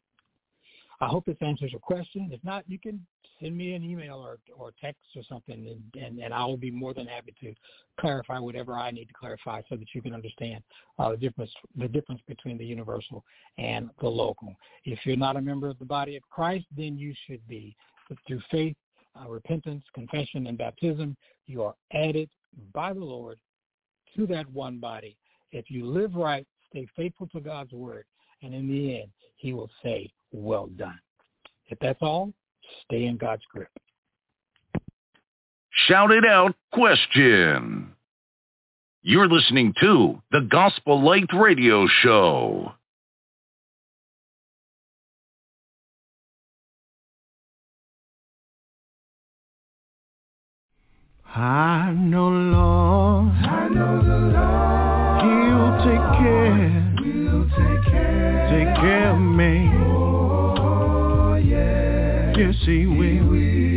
I hope this answers your question. If not, you can send me an email or, or text or something, and, and, and I will be more than happy to clarify whatever I need to clarify so that you can understand uh, the difference the difference between the universal and the local. If you're not a member of the body of Christ, then you should be. But through faith, uh, repentance, confession, and baptism, you are added by the Lord to that one body. If you live right, stay faithful to God's word, and in the end, he will say, well done. If that's all, stay in God's grip. Shout it out question. You're listening to the Gospel Light Radio Show. I know, Lord, I know the Lord, He'll take care, He'll take care, take care of me. Oh, yeah. Yes, He will.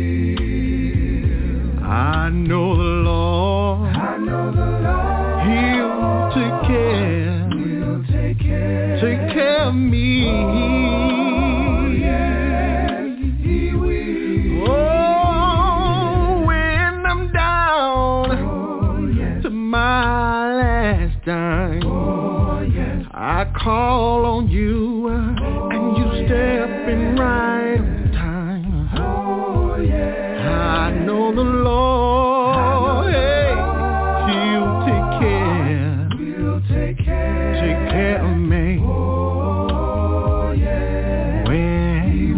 will. I know the Lord, I know the Lord, He'll take care, He'll take care, take care of me. Oh, yes, He will. Oh, when I'm down oh, yes. to my last dime, oh, yes. I call on you oh, and you step yes. in right on time. Oh, yes. I know the Lord, hey, He'll take care, He'll take care, take care of me. Oh, yes. When He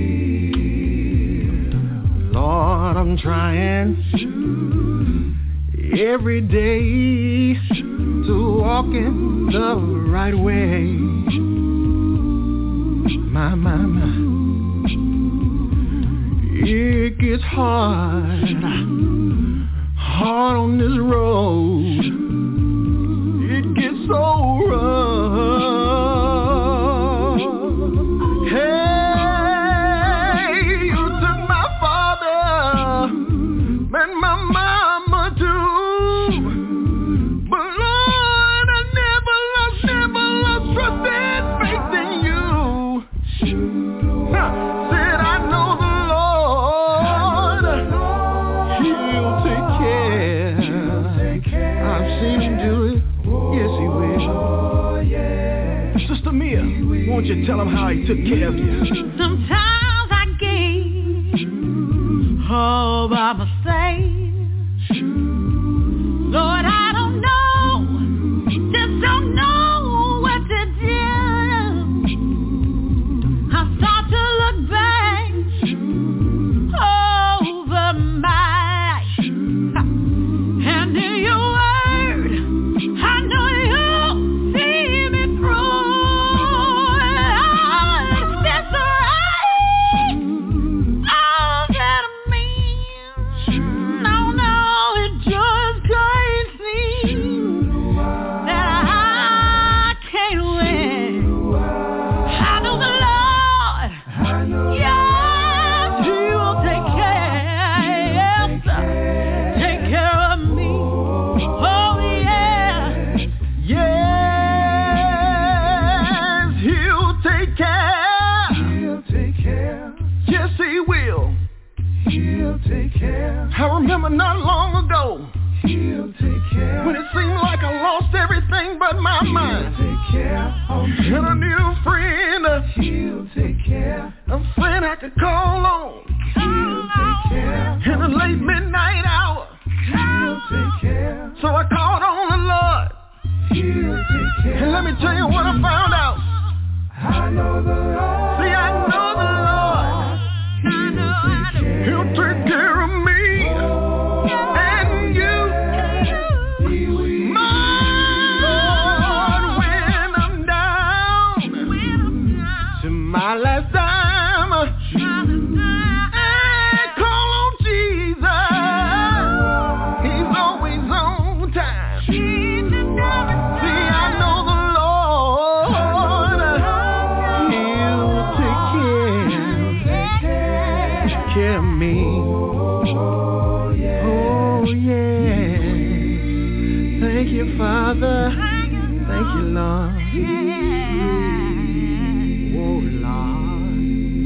will. Lord, I'm trying every day to walk in the right way. My, my, my. It gets hard, hard on this road. It gets so rough. Hey, you took my father and my mama too. But Lord, I never lost, never lost trust and faith in you. Huh. Said I know the Lord, He'll take care. I've seen Him do it. Yes, He will. Sister Mia, won't you tell Him how He took care of you? Sometimes I gave all by mistake. Lord, I don't know, just don't know what to do. I start to look back over my life, and in your word, I know you see me through. That's right, all that I mean. No, no, it just can't seem that I can't win. I know the Lord, yes, He will take care, yes, take care of me. Oh, yeah, Yes, He'll take care. He'll take care. Yes, He will. He'll take care. I remember not long ago, He'll take care, when it seemed like I lost everything but my mind. He'll take care. And I need a friend. He'll take care. A friend I could call on. He'll take care. In the late midnight hour. He'll take care. So I called on the Lord. He'll take care. And let me tell you what I found out. I know the Lord. See, I know the Lord. He'll take care. He'll take care of me. And you. My Lord, when I'm down to my last dime, I call on Jesus. He's always on time. See, I know the Lord, He'll take care, take care of me. Oh, yeah. Thank you, Father. Thank you, Lord. Oh, Lord.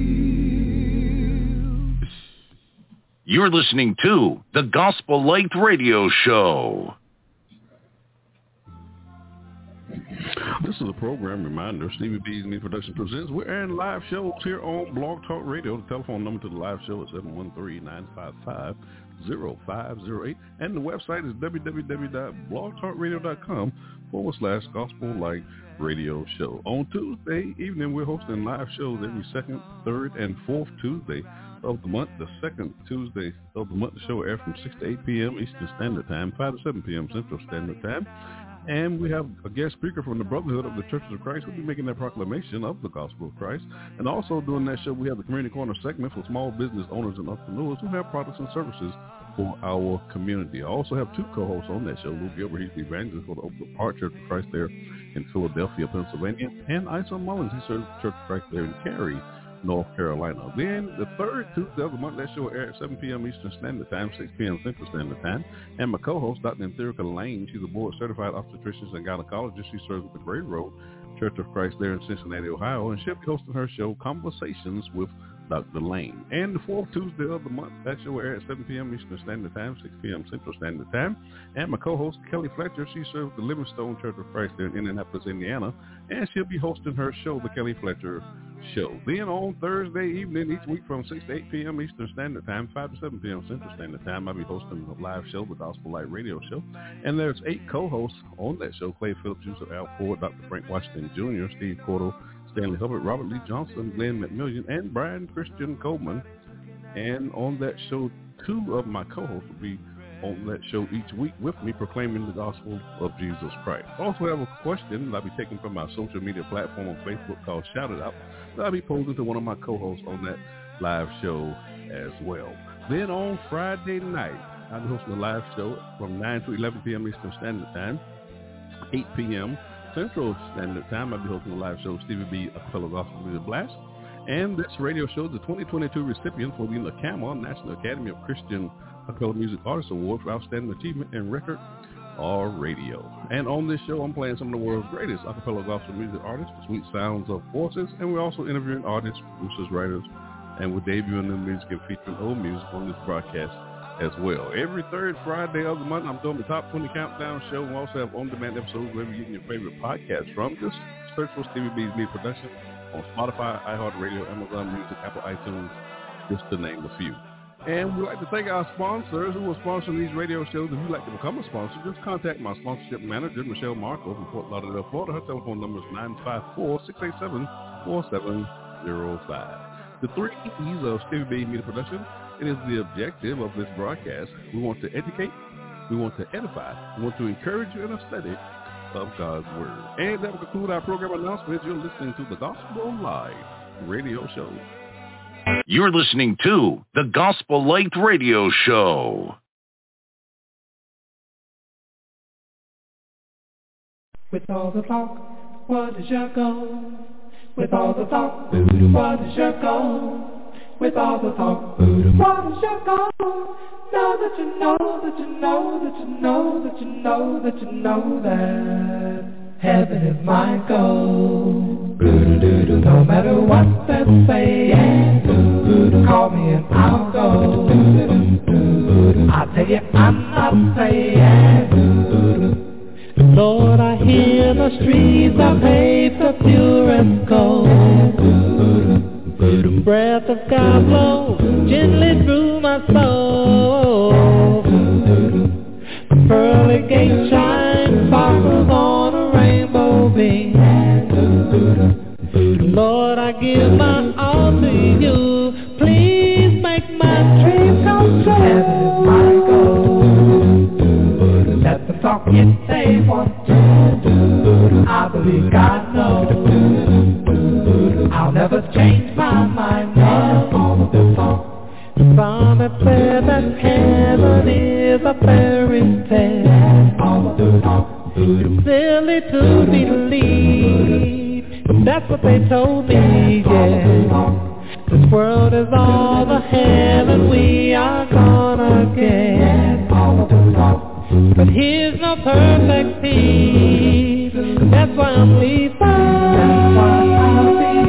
You're listening to the Gospel Light Radio Show. This is a program reminder. Stevie B's Media Production presents. We're airing live shows here on Blog Talk Radio. The telephone number to the live show is seven one three, nine five five, zero five zero eight. And the website is w w w dot blog talk radio dot com forward slash Gospel Light Radio Show. On Tuesday evening, we're hosting live shows every second, third, and fourth Tuesday of the month. The second Tuesday of the month, the show airs from six to eight p.m. Eastern Standard Time, five to seven p.m. Central Standard Time. And we have a guest speaker from the Brotherhood of the Churches of Christ who will be making that proclamation of the gospel of Christ. And also during that show, we have the Community Corner segment for small business owners and entrepreneurs who have products and services for our community. I also have two co-hosts on that show. Lou Gilbert, he's the evangelist for the Oak Park Church of Christ there in Philadelphia, Pennsylvania. And Isa Mullins, he serves the Church of Christ there in Cary, North Carolina. Then the third Tuesday of the month, that show will air at seven p.m. Eastern Standard Time, six p.m. Central Standard Time. And my co-host, Doctor Antherica Lane, she's a board-certified obstetrician and gynecologist. She serves at the Gray Road Church of Christ there in Cincinnati, Ohio. And she'll be hosting her show, Conversations with Doctor Lane. And the fourth Tuesday of the month, that show will air at seven p.m. Eastern Standard Time, six p.m. Central Standard Time. And my co-host, Kelly Fletcher, she serves the Livingstone Church of Christ there in Indianapolis, Indiana. And she'll be hosting her show, The Kelly Fletcher Show. Then on Thursday evening, each week from six to eight p.m. Eastern Standard Time, five to seven p.m. Central Standard Time, I'll be hosting a live show, the Gospel Light Radio Show. And there's eight co-hosts on that show: Clay Phillips, Yusuf Al Ford, Doctor Frank Washington Junior, Steve Cordell, Stanley Hubbard, Robert Lee Johnson, Glenn McMillian, and Brian Christian Coleman. And on that show, two of my co-hosts will be on that show each week with me proclaiming the gospel of Jesus Christ. I also have a question that I'll be taking from my social media platform on Facebook called Shout It Out that I'll be posing to one of my co-hosts on that live show as well. Then on Friday night, I'll be hosting a live show from nine to eleven p.m. Eastern Standard Time, eight p.m. Central Standard Time. I'll be hosting a live show, Stevie B, a fellow gospel music blast. And this radio show is the twenty twenty-two recipient for the NACAMA, National Academy of Christian Acapella Music Artist Award for Outstanding Achievement in Record or Radio. And on this show, I'm playing some of the world's greatest acapella gospel music artists, the sweet sounds of voices, and we're also interviewing artists, producers, writers, and we're debuting new music and featuring old music on this broadcast as well. Every third Friday of the month, I'm doing the Top twenty Countdown Show. We also have on-demand episodes wherever you're getting your favorite podcast from. Just search for Stevie B's Media Production on Spotify, iHeartRadio, Amazon Music, Apple iTunes, just to name a few. And we'd like to thank our sponsors who will sponsor these radio shows. If you'd like to become a sponsor, just contact my sponsorship manager, Michelle Marco from Fort Lauderdale, Florida. Her telephone number is nine five four, six eight seven, four seven zero five. The three E's of Stevie B Media Production. It is the objective of this broadcast. We want to educate, we want to edify, we want to encourage you in a study of God's Word. And that will conclude our program announcements. You're listening to the Gospel Live Radio Show. You're listening to the Gospel Light Radio Show. With all the talk, what is your goal? With all the talk, what is your goal? With all the talk, what is your goal? Know that you know, that you know, that you know, that you know, that you know that heaven is my goal. No matter what they say, call me and I'll go. I'll tell you I'm not saying. Lord, I hear the streets are paved for purest gold. Breath of God blows gently through my soul. The pearly gate shines, sparkles on a rainbow beam. Lord, I give my all to you. Please make my dreams come true. Heaven is my goal. Let the talk get say want to. I believe God knows. I'll never change my mind. Some have said that heaven is a fairy tale. It's silly to believe, but that's what they told me, yeah. This world is all the heaven we are gonna get. But here's no perfect peace, that's why I'm leaving. That's why I'll be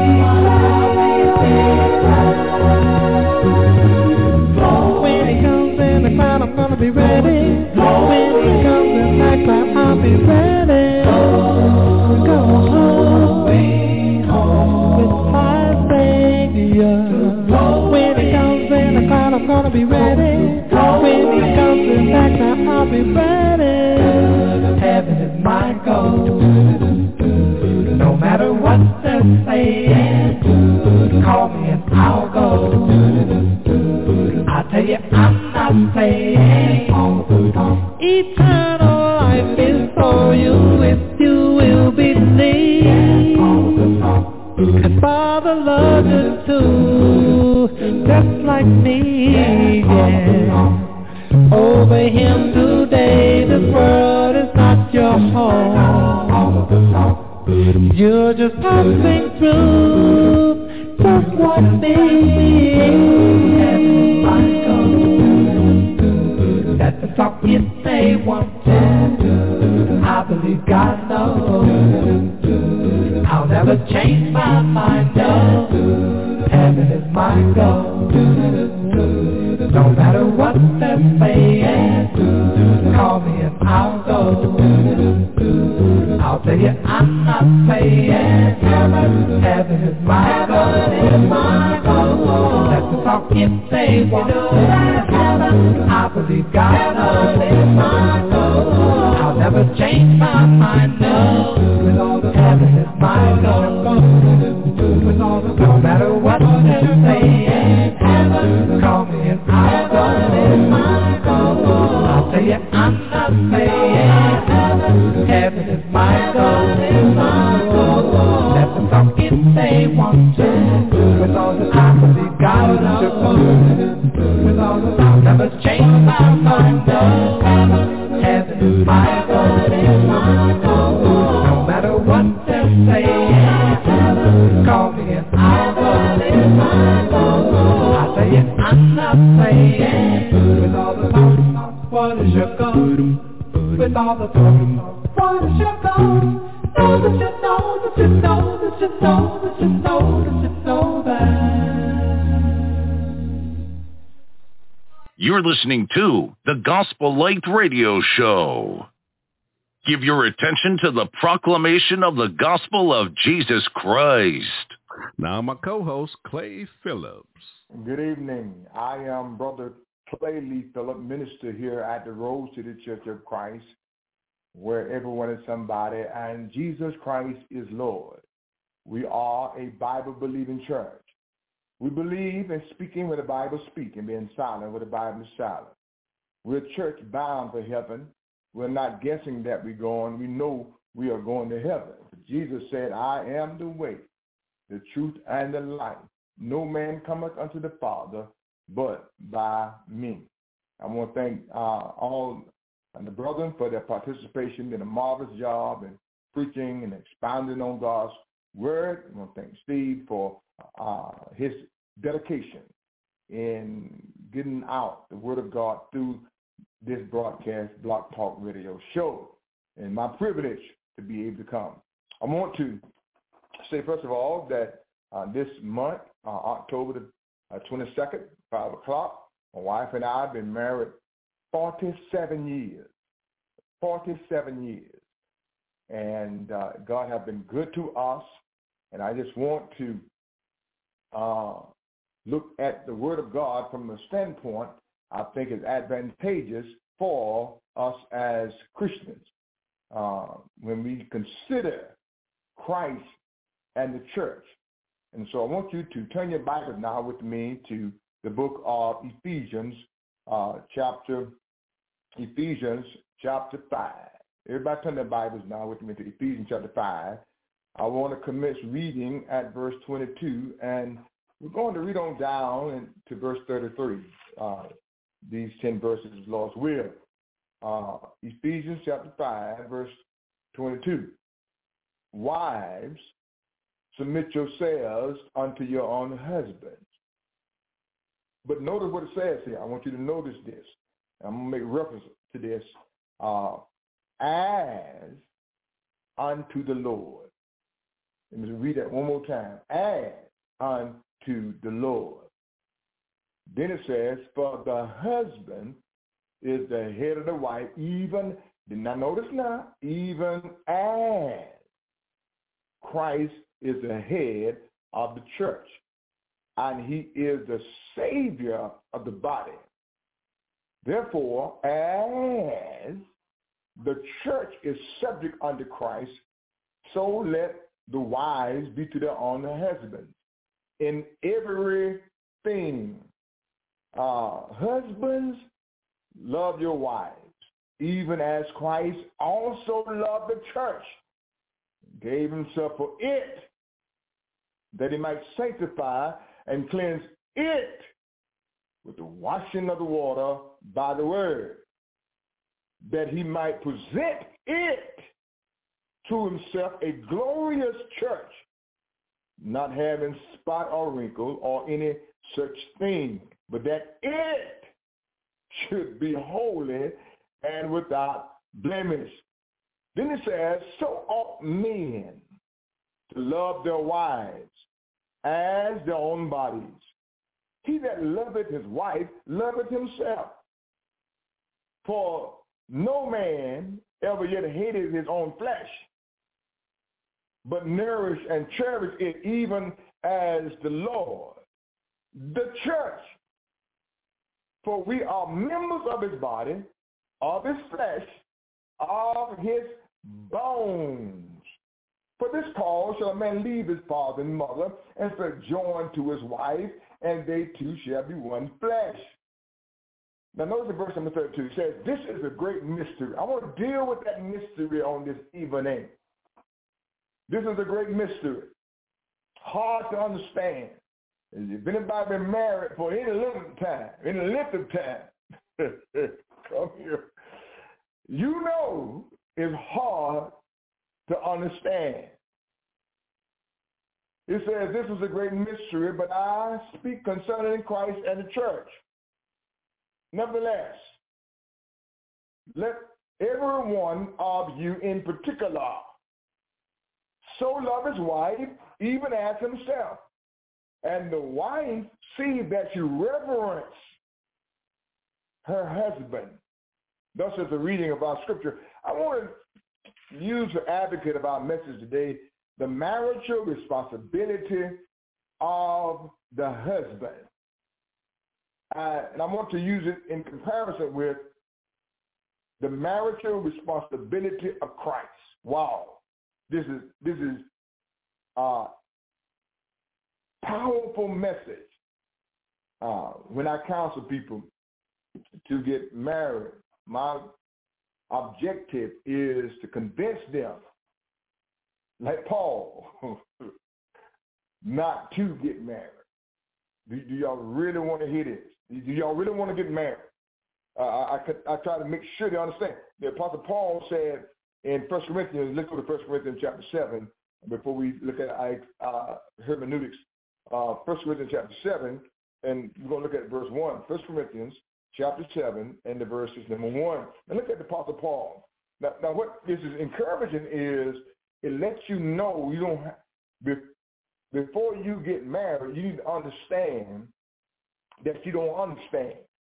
when he comes in the cloud, I'm gonna be ready. When he comes in that cloud, I'll be ready. Go home, home with my Savior. When he comes in the cloud, I'm gonna be ready. When he comes in that cloud, I'll be ready. Heaven is my just say yes. Call me and I'll go. I tell you I'm not saying eternal life is for you if you will believe. And Father loves you too, just like me, yeah. Over him today, this world is not your home. You're just passing through, just like me. And my God, that's the talk you may want to. I believe God knows. I'll never change my mind, no. Heaven is my goal. No matter what they're saying, call me and I'll go. I'll tell you I'm not saying heaven, heaven is my goal, is my goal. Let the talk if they want to heaven. I believe God knows is my goal. I'll never change my mind, no. With all the heaven is my goal. With all the no matter what they're saying, heaven, call me and I'll go. Is my goal. I'll tell you I'm not saying heaven, heaven is my goal, is my goal. Let them talk if they want to. With all the I believe God knows. With all the I'll never change my mind, no. Heaven, heaven is my goal, is my goal. No matter what they're saying, heaven, call me and I'll go. Is my goal. I tell you I'm not saying with all the talk, what is your goal? With all the talk, what is your goal? Know that you know, that you know, that you know, that you know, that you know that. You're listening to the Gospel Light Radio Show. Give your attention to the proclamation of the gospel of Jesus Christ. Now my co-host, Clay Phillips. Good evening. I am Brother Clay Lee Phillip, minister here at the Rose City Church of Christ, where everyone is somebody, and Jesus Christ is Lord. We are a Bible-believing church. We believe in speaking when the Bible speaks and being silent when the Bible is silent. We're a church bound for heaven. We're not guessing that we're going. We know we are going to heaven. Jesus said, I am the way, the truth, and the life. No man cometh unto the Father but by me. I want to thank uh, all and the brethren for their participation in a marvelous job in preaching and expounding on God's word. I want to thank Steve for uh, his dedication in getting out the word of God through this broadcast, Block Talk Radio Show, and my privilege to be able to come. I want to say, first of all, that uh, this month, uh, October the uh, twenty-second, five o'clock, my wife and I have been married forty-seven years. forty-seven years. And uh, God has been good to us, and I just want to uh, look at the Word of God from a standpoint I think is advantageous for us as Christians. Uh, when we consider Christ and the church. And so I want you to turn your Bible now with me to the book of Ephesians, uh, chapter, Ephesians chapter five. Everybody turn their Bibles now with me to Ephesians chapter five. I want to commence reading at verse twenty-two, and we're going to read on down to verse thirty-three. Uh, these ten verses, Lord's will. Uh, Ephesians chapter five, verse twenty-two. Wives, submit yourselves unto your own husbands. But notice what it says here. I want you to notice this. I'm going to make reference to this. Uh, as unto the Lord. Let me read that one more time. As unto the Lord. Then it says, for the husband is the head of the wife, even, now notice now, even as Christ is the head of the church, and he is the Savior of the body. Therefore, as the church is subject unto Christ, so let the wives be to their own husbands in everything. Uh, husbands, love your wives, even as Christ also loved the church, gave himself for it, that he might sanctify and cleanse it with the washing of the water by the word, that he might present it to himself a glorious church, not having spot or wrinkle or any such thing, but that it should be holy and without blemish. Then it says, so ought men to love their wives as their own bodies. He that loveth his wife loveth himself. For no man ever yet hated his own flesh, but nourish and cherish it, even as the Lord, the church. For we are members of his body, of his flesh, of his bones. For this cause shall a man leave his father and mother, and be joined to his wife, and they two shall be one flesh. Now notice in verse number thirty-two, it says, this is a great mystery. I want to deal with that mystery on this evening. This is a great mystery. Hard to understand. If anybody been married for any length of time, any length of time, come here. You know it's hard to understand. It says this is a great mystery, but I speak concerning Christ and the church. Nevertheless, let every one of you in particular so love his wife, even as himself. And the wife see that you reverence her husband. Thus is the reading of our scripture. I want to use the advocate of our message today, the marital responsibility of the husband. Uh, and I want to use it in comparison with the marital responsibility of Christ. Wow. This is this is a powerful message. Uh, when I counsel people to get married, my objective is to convince them, like Paul, not to get married. Do, do y'all really want to hear this? Do y'all really want to get married? Uh, I, I, I try to make sure they understand. The Apostle Paul said in First Corinthians, let's go to First Corinthians chapter seven, before we look at uh, hermeneutics. Uh, First Corinthians chapter seven, and we're going to look at verse one. First Corinthians chapter seven, and the verse is number one. And look at the Apostle Paul. Now, now what this is encouraging is it lets you know you don't have, before you get married, you need to understand that you don't understand.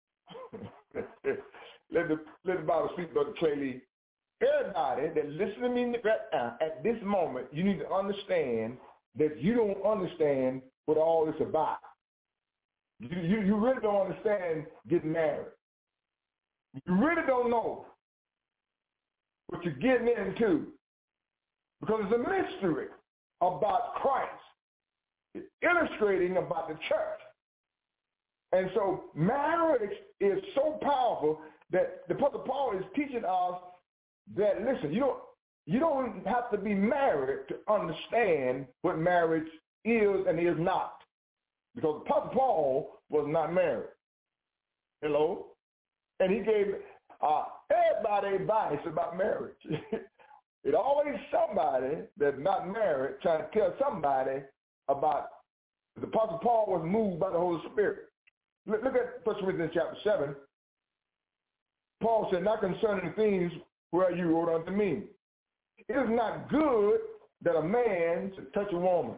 let, the, let the Bible speak, Brother Clay Lee. Everybody that listens to me right now, at this moment, you need to understand that you don't understand what all this about. You, you, you really don't understand getting married. You really don't know what you're getting into, because it's a mystery about Christ. It's illustrating about the church. And so marriage is so powerful that the Apostle Paul is teaching us that, listen, you don't, you don't have to be married to understand what marriage is and is not. Because the Apostle Paul was not married. Hello? And he gave uh, everybody advice about marriage. It's always somebody that's not married trying to tell somebody about. The Apostle Paul was moved by the Holy Spirit. Look, look at First Corinthians chapter seven. Paul said, not concerning things where you wrote unto me. It is not good that a man should touch a woman.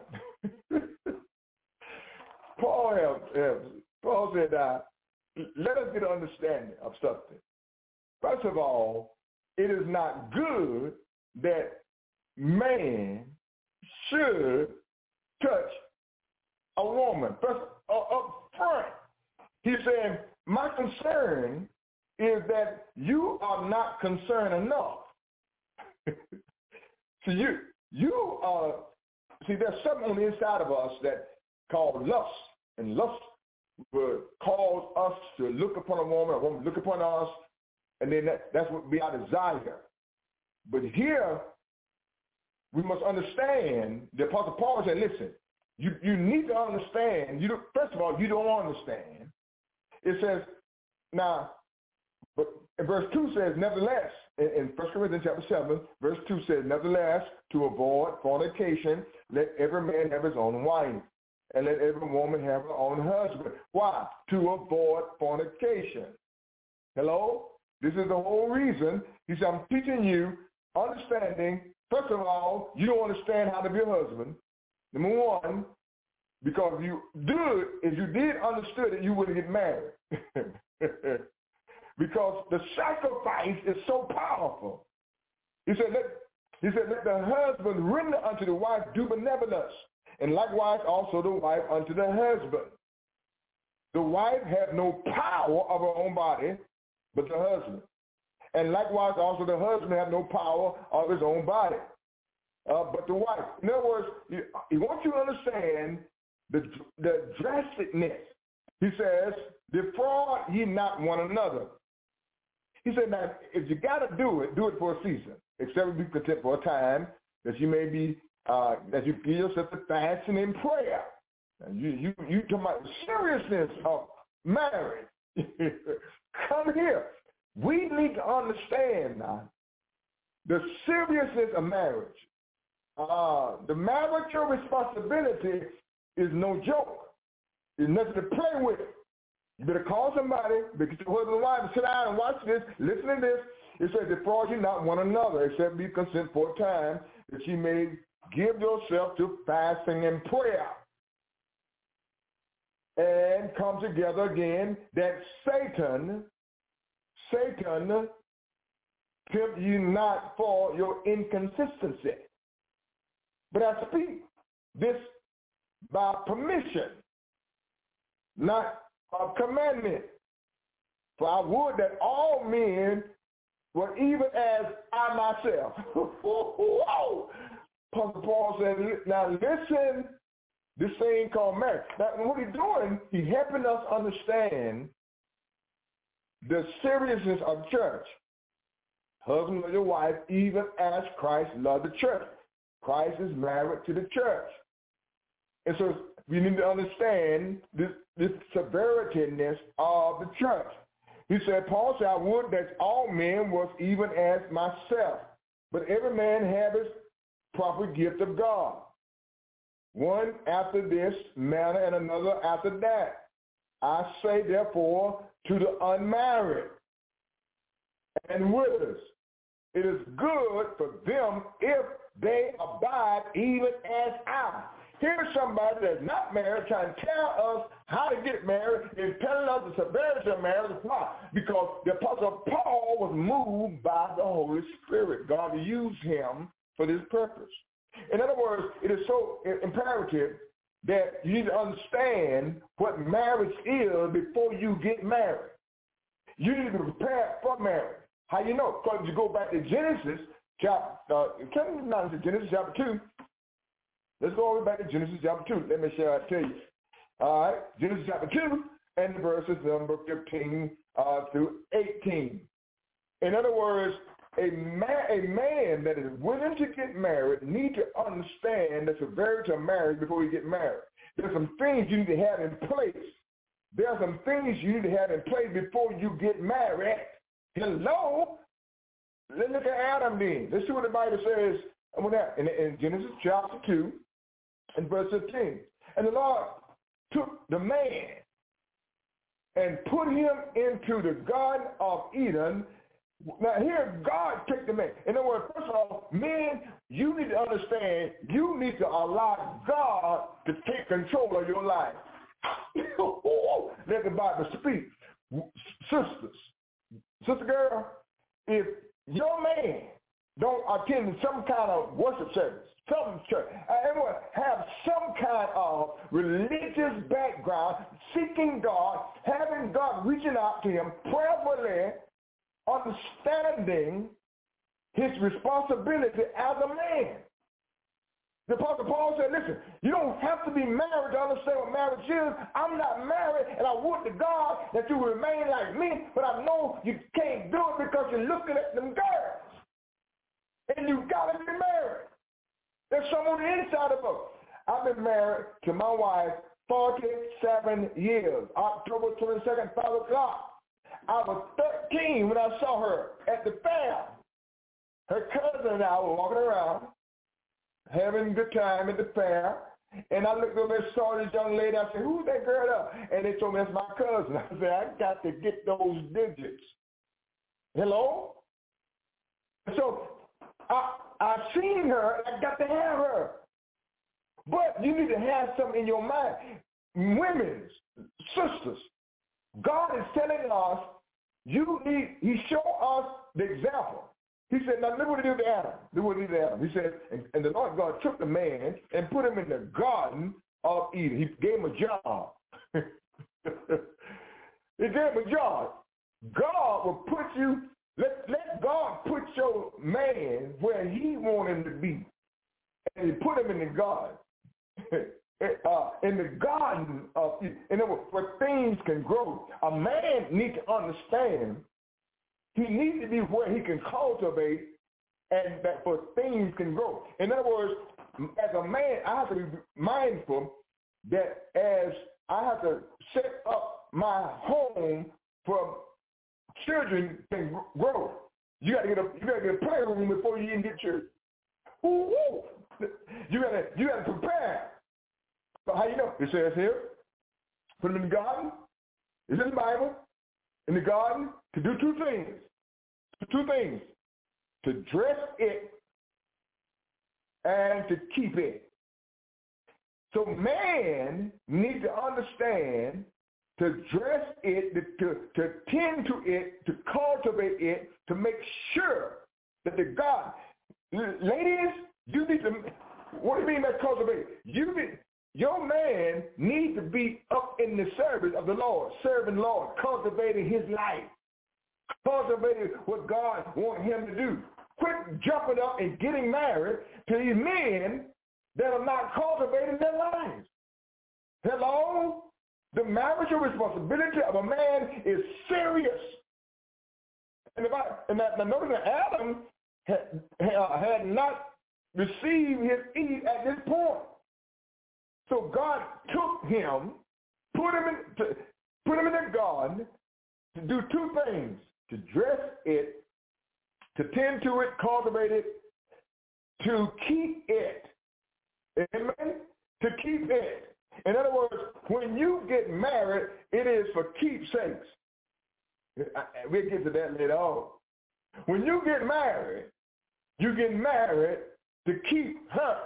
Paul, have, have, Paul said, uh, let us get an understanding of something. First of all, it is not good that man should touch a woman. First, uh, up front, he's saying, my concern is that you are not concerned enough. So you you are see, there's something on the inside of us that called lust. And lust will cause us to look upon a woman, a woman look upon us, and then that, that's what be our desire. But here, we must understand, the Apostle Paul said, listen, you, you need to understand, you first of all, you don't understand. It says, now, but in verse two says, nevertheless, in, in First Corinthians chapter seven, verse two says, nevertheless, to avoid fornication, let every man have his own wife, and let every woman have her own husband. Why? To avoid fornication. Hello? This is the whole reason. He said, I'm teaching you, understanding, first of all, you don't understand how to be a husband. Number one, because if you do it, if you did understood it, you wouldn't get married. Because the sacrifice is so powerful. He said, let, he said, let the husband render unto the wife due benevolence, and likewise also the wife unto the husband. The wife has no power of her own body, but the husband. And likewise also the husband has no power of his own body, uh, but the wife. In other words, he, he wants you to understand the, the drasticness. He says, defraud ye not one another. He said, now, if you got to do it, do it for a season, except be content for a time, that you may be, uh, that you give yourself to fasting and prayer. And you, you, you talking about the seriousness of marriage. Come here. We need to understand now the seriousness of marriage. Uh, the marital responsibility is no joke. It's nothing to play with. You better call somebody, get your husband and wife, and sit down and watch this, listen to this. It says, defraud you not one another, except be consent for a time, that you may give yourself to fasting and prayer. And come together again, that Satan, Satan tempt you not for your inconsistency. But I speak this by permission, not of commandment. For I would that all men were even as I myself. Whoa! Apostle Paul said, now listen, this thing called marriage. Now what he's doing, he's helping us understand the seriousness of church. Husband and your wife, even as Christ loved the church. Christ is married to the church. And so we need to understand this, this severityness of the church. He said, Paul said, I would that all men was even as myself, but every man have his proper gift of God. One after this manner and another after that. I say, therefore, to the unmarried and widows, it is good for them if they abide even as I. Here's somebody that's not married trying to tell us how to get married and telling us the severity of marriage. Why? Because the Apostle Paul was moved by the Holy Spirit. God used him for this purpose. In other words, it is so imperative that you need to understand what marriage is before you get married. You need to be prepared for marriage. How you know? Because you go back to Genesis chapter, uh, not to Genesis chapter two. Let's go over back to Genesis chapter two. Let me share it to you. All right, Genesis chapter two and verses number fifteen uh, through eighteen. In other words, a man, a man that is willing to get married needs to understand the severity of marriage before you get married. There's some things you need to have in place. There are some things you need to have in place before you get married. Hello? Let's look at Adam then. Let's see what the Bible says in, in Genesis chapter two and verse fifteen. And the Lord took the man and put him into the Garden of Eden. Now here, God took the man. In other words, first of all, men, you need to understand, you need to allow God to take control of your life. Let the Bible speak. Sisters, sister girl, if your man don't attend some kind of worship service, some church, everyone have some kind of religious background, seeking God, having God reaching out to him prayerfully, understanding his responsibility as a man. The Apostle Paul said, listen, you don't have to be married to understand what marriage is. I'm not married, and I would to God that you would remain like me, but I know you can't do it because you're looking at them girls. And you've got to be married. There's some on the inside of us. I've been married to my wife forty-seven years. October twenty-second, five o'clock. I was thirteen when I saw her at the fair. Her cousin and I were walking around, having a good time at the fair, and I looked over and saw this young lady. I said, who's that girl up? And they told me that's my cousin. I said, I got to get those digits. Hello? So I I seen her, and I got to have her. But you need to have something in your mind. Women, sisters, God is telling us, you need, he showed us the example. He said, now look what he did to Adam. Look what he did to Adam. He said, and, and the Lord God took the man and put him in the Garden of Eden. He gave him a job. He gave him a job. God will put you, let, let God put your man where he wanted him to be. And he put him in the garden. uh, in the Garden of Eden. And where things can grow. A man needs to understand he needs to be where he can cultivate and that for things can grow. In other words, as a man, I have to be mindful that as I have to set up my home for children can grow. You got to get a you got to get a playroom before you even get children. Ooh, ooh. You got to you got to prepare. So how you know? It says here, put them in the garden. It's in the Bible. In the garden to do two things. Two things. To dress it and to keep it. So man needs to understand to dress it, to, to tend to it, to cultivate it, to make sure that the God, ladies, you need to, what do you mean by cultivate? You need, your man needs to be up in the service of the Lord, serving the Lord, cultivating his life, cultivating what God wants him to do. Quit jumping up and getting married to these men that are not cultivating their lives. Hello? The marital responsibility of a man is serious. And, if I, and that, now notice that Adam had, had not received his Eve at this point. So God took him, put him in, to, put him in the garden to do two things: to dress it, to tend to it, cultivate it, to keep it. Amen? To keep it. In other words, when you get married, it is for keepsakes. We'll get to that later on. When you get married, you get married to keep her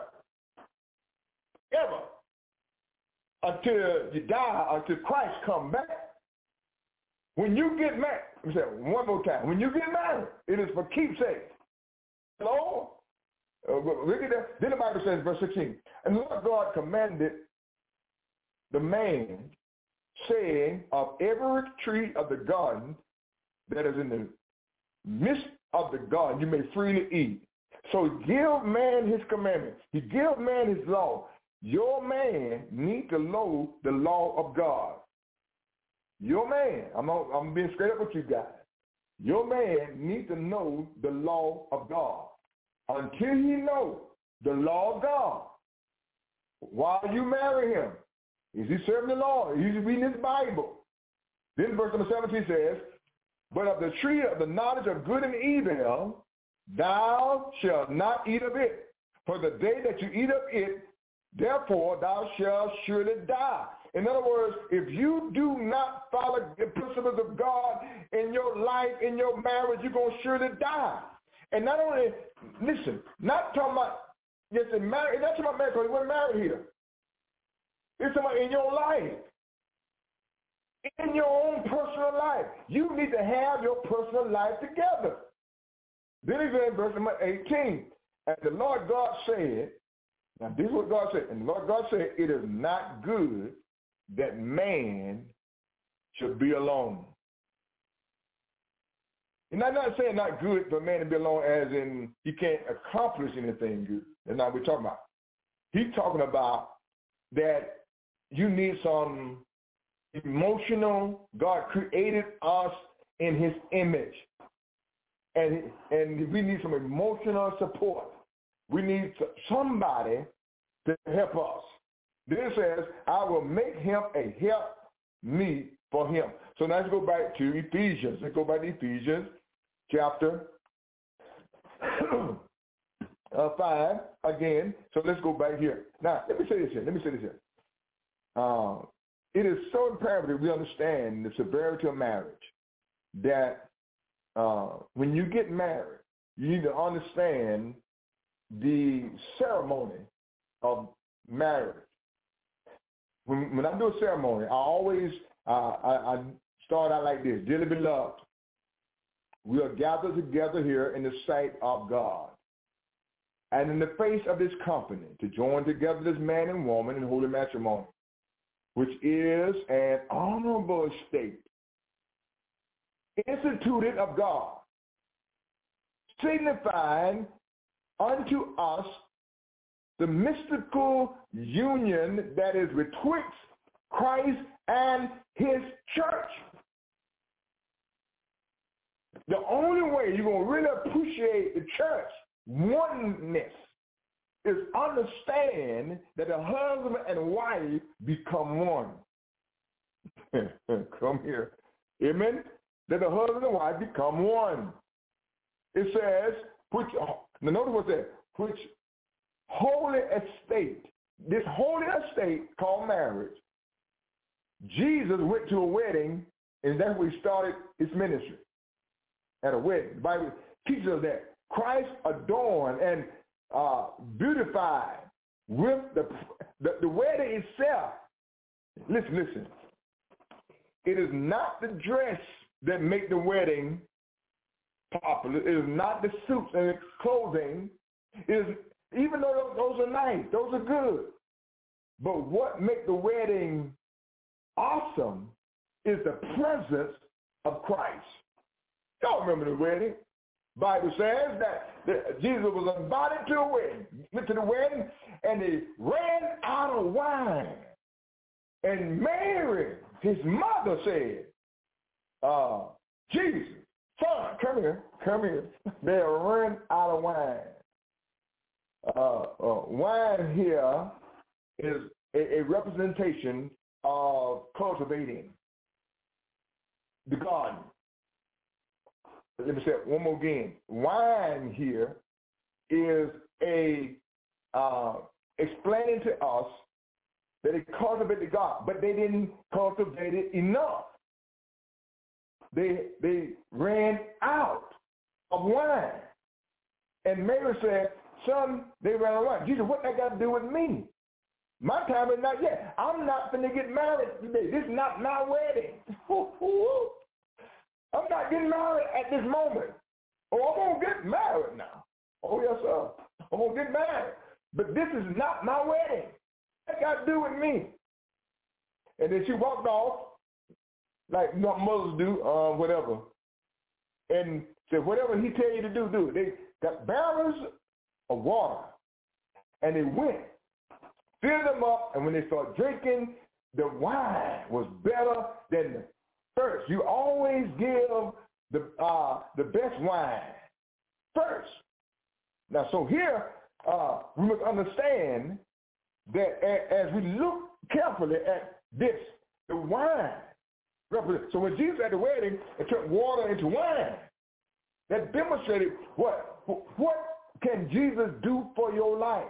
ever until you die, until Christ come back. When you get married, let me say it one more time. When you get married, it is for keepsake. Hello? Uh, look at that. Then the Bible says, verse sixteen, and the Lord God commanded the man, saying, of every tree of the garden that is in the midst of the garden, you may freely eat. So give man his commandments. He give man his law. Your man need to know the law of God. Your man, I'm, I'm being straight up with you guys. Your man needs to know the law of God. Until he knows the law of God, while you marry him, is he serving the Lord? Is he reading his Bible? Then verse number seventeen says, but of the tree of the knowledge of good and evil, thou shalt not eat of it. For the day that you eat of it, therefore thou shalt surely die. In other words, if you do not follow the principles of God in your life, in your marriage, you're going to surely die. And not only, listen, not talking about, yes, in marriage, not talking about marriage, because we're married here. It's about in your life. In your own personal life. You need to have your personal life together. Then he said in verse number eighteen, and the Lord God said, now this is what God said, and the Lord God said, it is not good that man should be alone. And I'm not saying not good for man to be alone as in he can't accomplish anything good. That's not what we're talking about. he's talking about that you need some emotional, God created us in his image. And, and we need some emotional support. We need somebody to help us. This says, I will make him a help me for him. So now let's go back to Ephesians. Let's go back to Ephesians chapter uh, five again. So let's go back here. Now, let me say this here. Let me say this here. Uh, it is so imperative that we understand the severity of marriage that uh, when you get married, you need to understand the ceremony of marriage. When, when I do a ceremony, I always uh, I, I start out like this. Dearly beloved, we are gathered together here in the sight of God and in the face of this company to join together this man and woman in holy matrimony, which is an honorable estate instituted of God, signifying unto us the mystical union that is betwixt Christ and his church. The only way you're going to really appreciate the church oneness is understand that the husband and wife become one. Come here. Amen? That the husband and wife become one. It says, which, now notice what it says, which holy estate, this holy estate called marriage, Jesus went to a wedding, and that's where he started his ministry, at a wedding. The Bible teaches us that Christ adorned and uh, beautified with the, the, the wedding itself. Listen, listen. It is not the dress that make the wedding popular. It is not the suits and the clothing. It is, even though those are nice, those are good. But what makes the wedding awesome is the presence of Christ. Y'all remember the wedding? Bible says that the, Jesus was invited to a wedding, went to the wedding, and they ran out of wine. And Mary, his mother, said, uh, Jesus, son, come here, come here. They ran out of wine. Uh, uh, wine here is a, a representation of cultivating the garden. Let me say it one more again. Wine here is a uh, explaining to us that it cultivated God, but they didn't cultivate it enough. They they ran out of wine. And Mary said, son, they ran out of wine. Jesus, what that got to do with me? My time is not yet. I'm not going to get married today. This is not my wedding. I'm not getting married at this moment. Oh, I'm going to get married now. Oh, yes, sir. I'm going to get married. But this is not my wedding. That got to do with me. And then she walked off like mothers do, uh, whatever. And said, whatever he tell you to do, do it. They got barrels of water. And they went, filled them up, and when they started drinking, the wine was better than the first. You always give the uh, the best wine first. Now, so here, uh, we must understand that a, as we look carefully at this, the wine represents. So when Jesus at the wedding and turned water into wine, that demonstrated what? What can Jesus do for your life?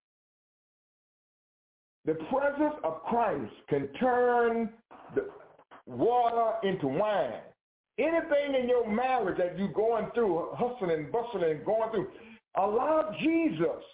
The presence of Christ can turn the water into wine. Anything in your marriage that you're going through, hustling and bustling and going through, allow Jesus.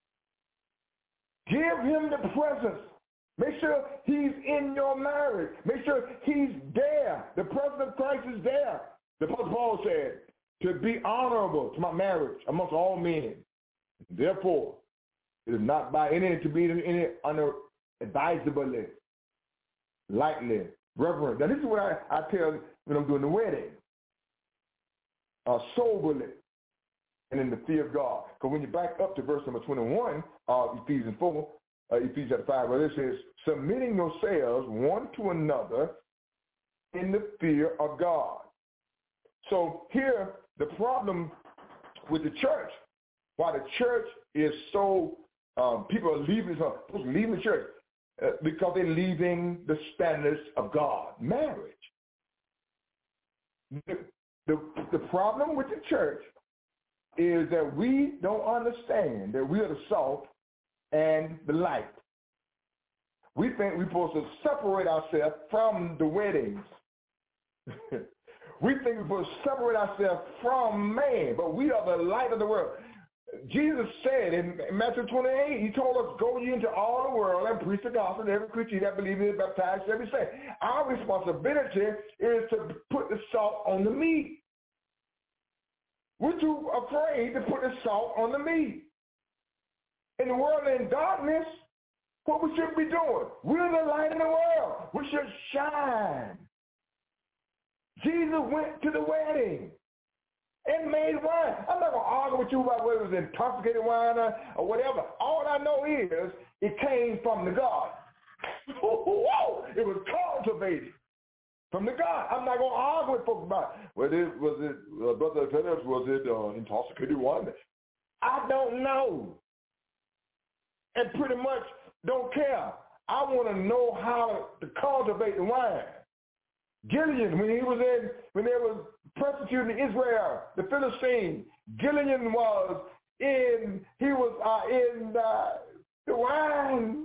Give him the presence. Make sure he's in your marriage. Make sure he's there. The presence of Christ is there. The Apostle Paul said, to be honorable to my marriage amongst all men. Therefore, it is not by any to be any unadvisably, lightly, reverent. Now this is what I, I tell when I'm doing the wedding. Uh, soberly and in the fear of God. Because when you back up to verse number twenty-one of Ephesians four, uh, Ephesians chapter five, where it says, submitting yourselves one to another in the fear of God. So here, the problem with the church, why the church is so, um, people are leaving, leaving the church, uh, because they're leaving the standards of God, marriage. The, the, the problem with the church is that we don't understand that we are the salt and the light. We think we're supposed to separate ourselves from the weddings. We think we're supposed to separate ourselves from man, but we are the light of the world. Jesus said in Matthew twenty-eight, he told us, go ye into all the world and preach the gospel to every creature that believes in it, baptized, every saint. Our responsibility is to put the salt on the meat. We're too afraid to put the salt on the meat. In the world in darkness, what we should be doing? We're the light of the world. We should shine. Jesus went to the wedding and made wine. I'm not going to argue with you about whether it was intoxicated wine or, or whatever. All I know is it came from the God. Whoa! It was cultivated from the God. I'm not going to argue with folks about whether it was it, uh, Brother Phillips, was it uh, intoxicated wine? I don't know. And pretty much don't care. I want to know how to cultivate the wine. Gideon, when he was in, when they were persecuting Israel, the Philistines, Gideon was in, he was uh, in uh, the wine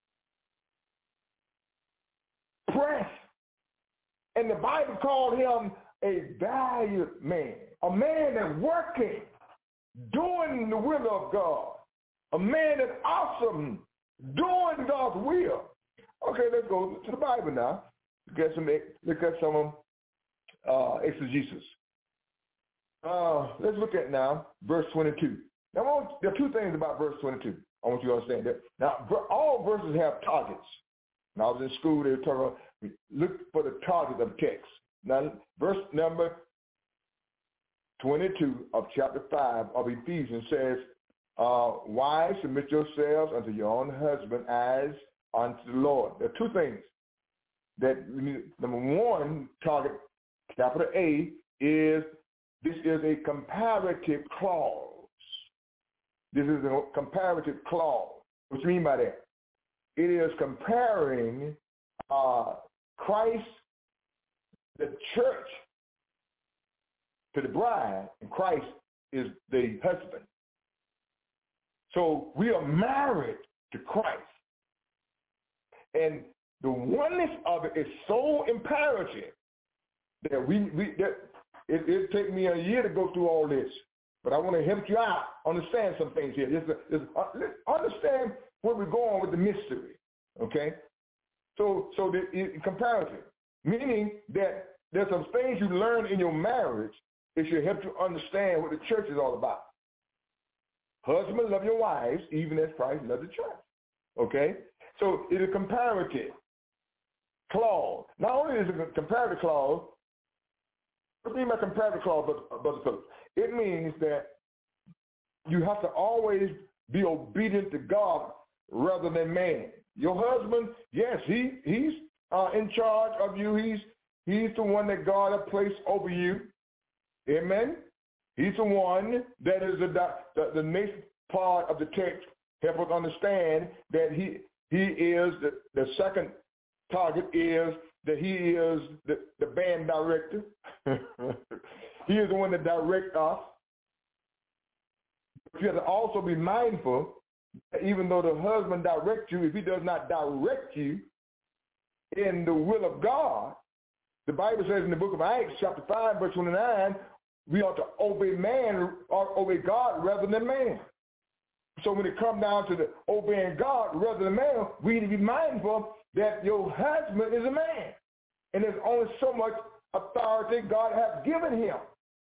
press. And the Bible called him a valiant man, a man that's working, doing the will of God, a man that's awesome, doing God's will. Okay, let's go to the Bible now. Look at some, look at some uh, exegesis. Uh, let's look at now verse twenty-two. Now, I want, there are two things about verse twenty-two. I want you to understand that. Now, all verses have targets. When I was in school, they were talking about, look for the target of the text. Now, verse number twenty-two of chapter five of Ephesians says, uh, wives, submit yourselves unto your own husband as unto the Lord. There are two things. That number one target, capital A, is this is a comparative clause. This is a comparative clause. What do you mean by that? It is comparing uh, Christ, the church, to the bride, and Christ is the husband. So we are married to Christ. And the oneness of it is so imperative that we, we that it, it'll take me a year to go through all this. But I want to help you out, understand some things here. Just, just uh, understand where we're going with the mystery, okay? So, so the it, comparative, meaning that there's some things you learn in your marriage that should help you understand what the church is all about. Husbands, love your wives, even as Christ loved the church, okay? So it is a comparative clause. Not only is it a comparative clause, what do you mean by comparative clause, Brother Phillips? It means that you have to always be obedient to God rather than man. Your husband, yes, he he's uh, in charge of you. He's he's the one that God has placed over you. Amen. He's the one that is the the, the next part of the text. Help us understand that he he is the, the second target is that he is the, the band director. He is the one that directs us. You have to also be mindful that even though the husband directs you, if he does not direct you in the will of God, the Bible says in the book of Acts, chapter five, verse twenty-nine, we ought to obey man or obey God rather than man. So when it comes down to the obeying God rather than man, we need to be mindful that your husband is a man. And there's only so much authority God has given him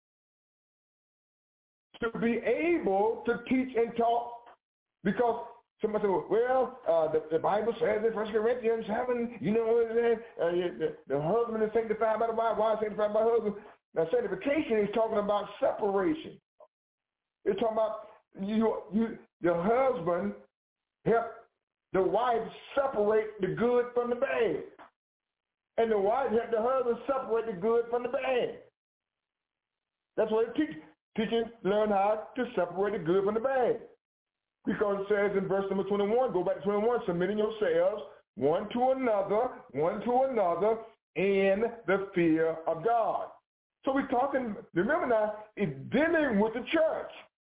to be able to teach and talk. Because somebody said, well, uh, the, the Bible says in First Corinthians seven, you know what it is? Uh, the, the husband is sanctified by the wife, wife is sanctified by the husband. Now, sanctification is talking about separation. It's talking about you, you, your husband help the wife separate the good from the bad. And the wife had the husband separate the good from the bad. That's what it teaches. Teaching, learn how to separate the good from the bad. Because it says in verse number twenty-one, go back to twenty-one, submitting yourselves one to another, one to another in the fear of God. So we're talking, remember now, it's dealing with the church.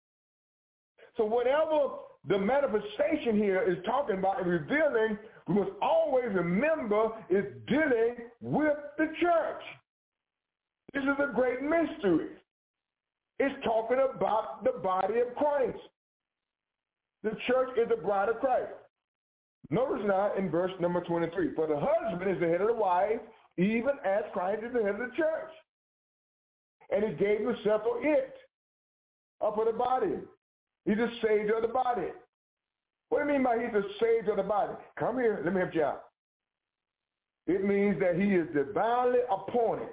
So whatever the manifestation here is talking about and revealing, we must always remember it's dealing with the church. This is a great mystery. It's talking about the body of Christ. The church is the bride of Christ. Notice now in verse number twenty-three, for the husband is the head of the wife, even as Christ is the head of the church. And he gave himself for it, or for the body. He's the Savior of the body. What do you mean by he's the Savior of the body? Come here, let me help you out. It means that he is divinely appointed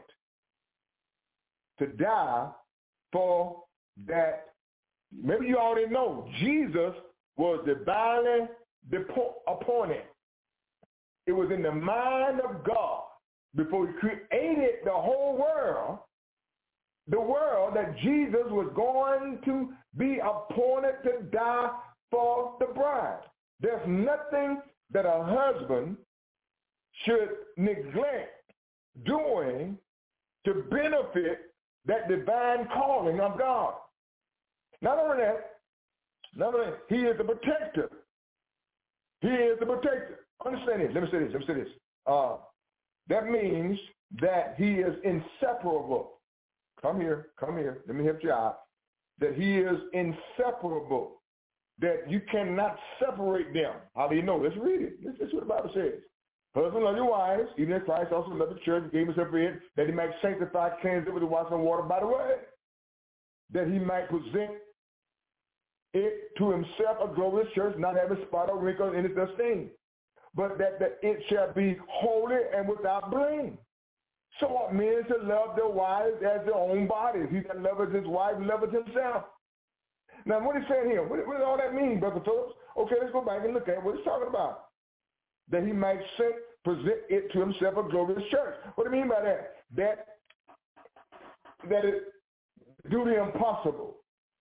to die for that. Maybe you already know, Jesus was divinely appointed. It was in the mind of God before he created the whole world, the world that Jesus was going to be appointed to die for the bride. There's nothing that a husband should neglect doing to benefit that divine calling of God. Not only that, not only that, he is the protector. He is the protector. Understand this. Let me say this. Let me say this. Uh, that means that he is inseparable. Come here. Come here. Let me help you out. That he is inseparable. That you cannot separate them. How do you know? Let's read it. This, this is what the Bible says. Husband, love your wives, even as Christ also loved the church and gave himself for it, that he might sanctify, cleanse it with the washing of water by the word, that he might present it to himself a glorious church, not having spot or wrinkle in its esteem, but that, that it shall be holy and without blame. So ought men to love their wives as their own bodies. He that loveth his wife loveth himself. Now, what he's saying here, what, what does all that mean, Brother Phillips? Okay, let's go back and look at what he's talking about. That he might set, present it to himself a glorious church. What do you mean by that? That, that it do the impossible.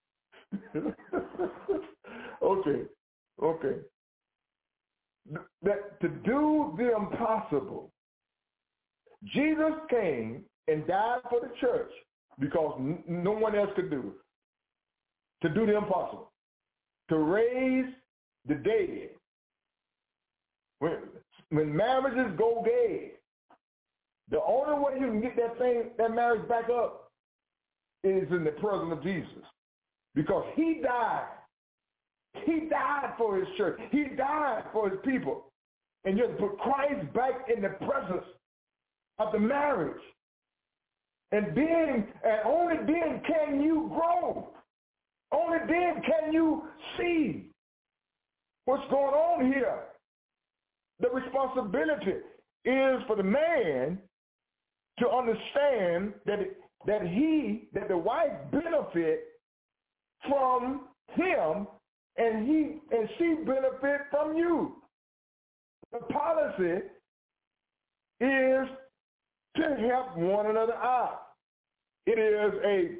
okay, okay. That to do the impossible. Jesus came and died for the church because n- no one else could do it. To do the impossible. To raise the dead. When, when marriages go dead, the only way you can get that thing, that marriage back up is in the presence of Jesus. Because he died. He died for his church. He died for his people. And you have to put Christ back in the presence of the marriage. And then, and only then can you grow. Only then can you see what's going on here. The responsibility is for the man to understand that it, that he, that the wife benefit from him, and he and she benefit from you. The policy is to help one another out. It is a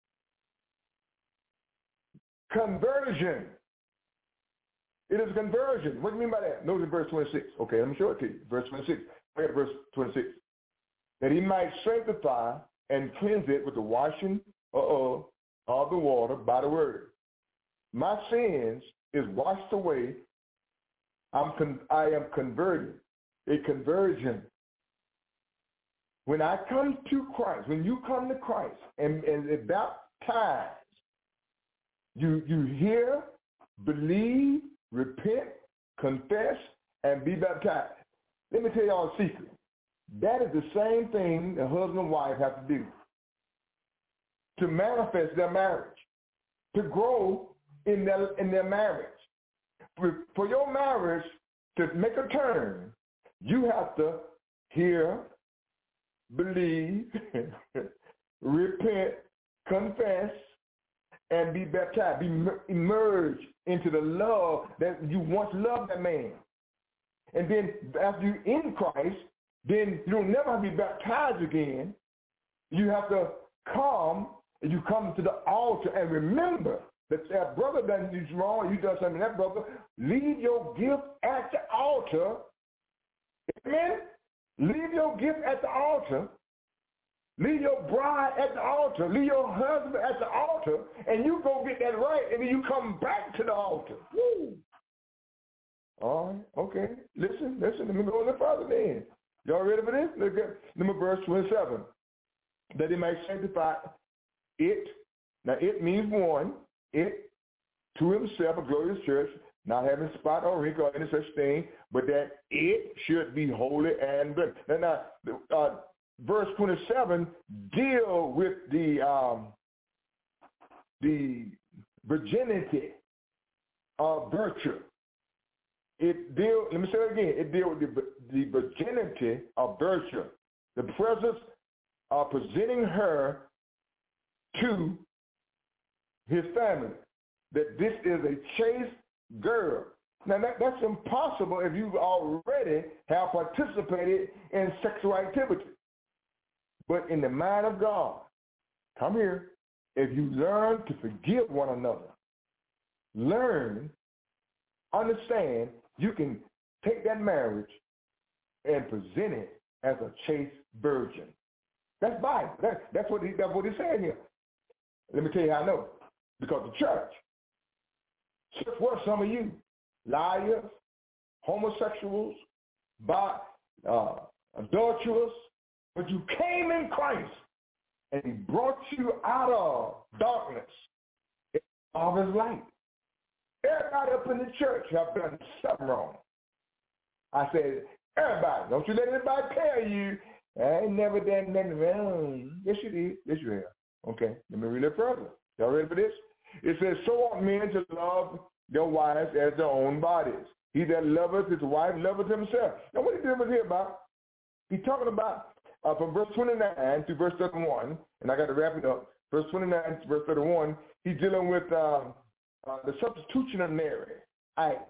conversion. It is conversion. What do you mean by that? Notice in verse twenty-six. Okay, let me show it to you. Verse twenty-six. Look at verse twenty-six. That he might sanctify and cleanse it with the washing of, of the water by the word. My sins is washed away. I'm con- I am converted. A conversion. When I come to Christ, when you come to Christ and, and, and baptize, you, you hear, believe, repent, confess, and be baptized. Let me tell y'all a secret. That is the same thing the husband and wife have to do to manifest their marriage, to grow in their, in their marriage. For, for your marriage to make a turn, you have to hear, believe, repent, confess, and be baptized, be emerged into the love that you once loved that man. And then after you're in Christ, then you don't never have to be baptized again. You have to come, and you come to the altar and remember that that brother done you wrong, you done something, that brother, leave your gift at the altar. Amen? Leave your gift at the altar. Leave your bride at the altar. Leave your husband at the altar, and you go get that right, and then you come back to the altar. Woo. All right, okay. Listen, listen. Let me go a little further then. Y'all ready for this? Look at number verse twenty-seven. That he might sanctify it. Now, it means one. It to himself, a glorious church, not having spot or wrinkle or any such thing, but that it should be holy and good. Now, now uh, verse twenty-seven deal with the um, the virginity of virtue. It deal. Let me say it again. It deal with the, the virginity of virtue. The presence of presenting her to his family. That this is a chaste girl. Now that, that's impossible if you already have participated in sexual activity. But in the mind of God, come here, if you learn to forgive one another, learn, understand, you can take that marriage and present it as a chaste virgin. That's Bible. That, that's what he, that's what he's saying here. Let me tell you how I know. Because the church, church were some of you, liars, homosexuals, by, uh, adulterers, but you came in Christ and he brought you out of darkness of his light. Everybody up in the church have done something wrong. I said, everybody, don't you let anybody tell you, I ain't never done nothing wrong. Yes, you did. Yes, you have. Okay, let me read it further. Y'all ready for this? It says, so ought men to love their wives as their own bodies. He that loveth his wife loveth himself. Now, what is the difference here about? He's talking about uh, from verse twenty-nine to verse thirty-one, and I got to wrap it up. Verse twenty-nine to verse thirty-one, he's dealing with uh, uh, the substitutionary act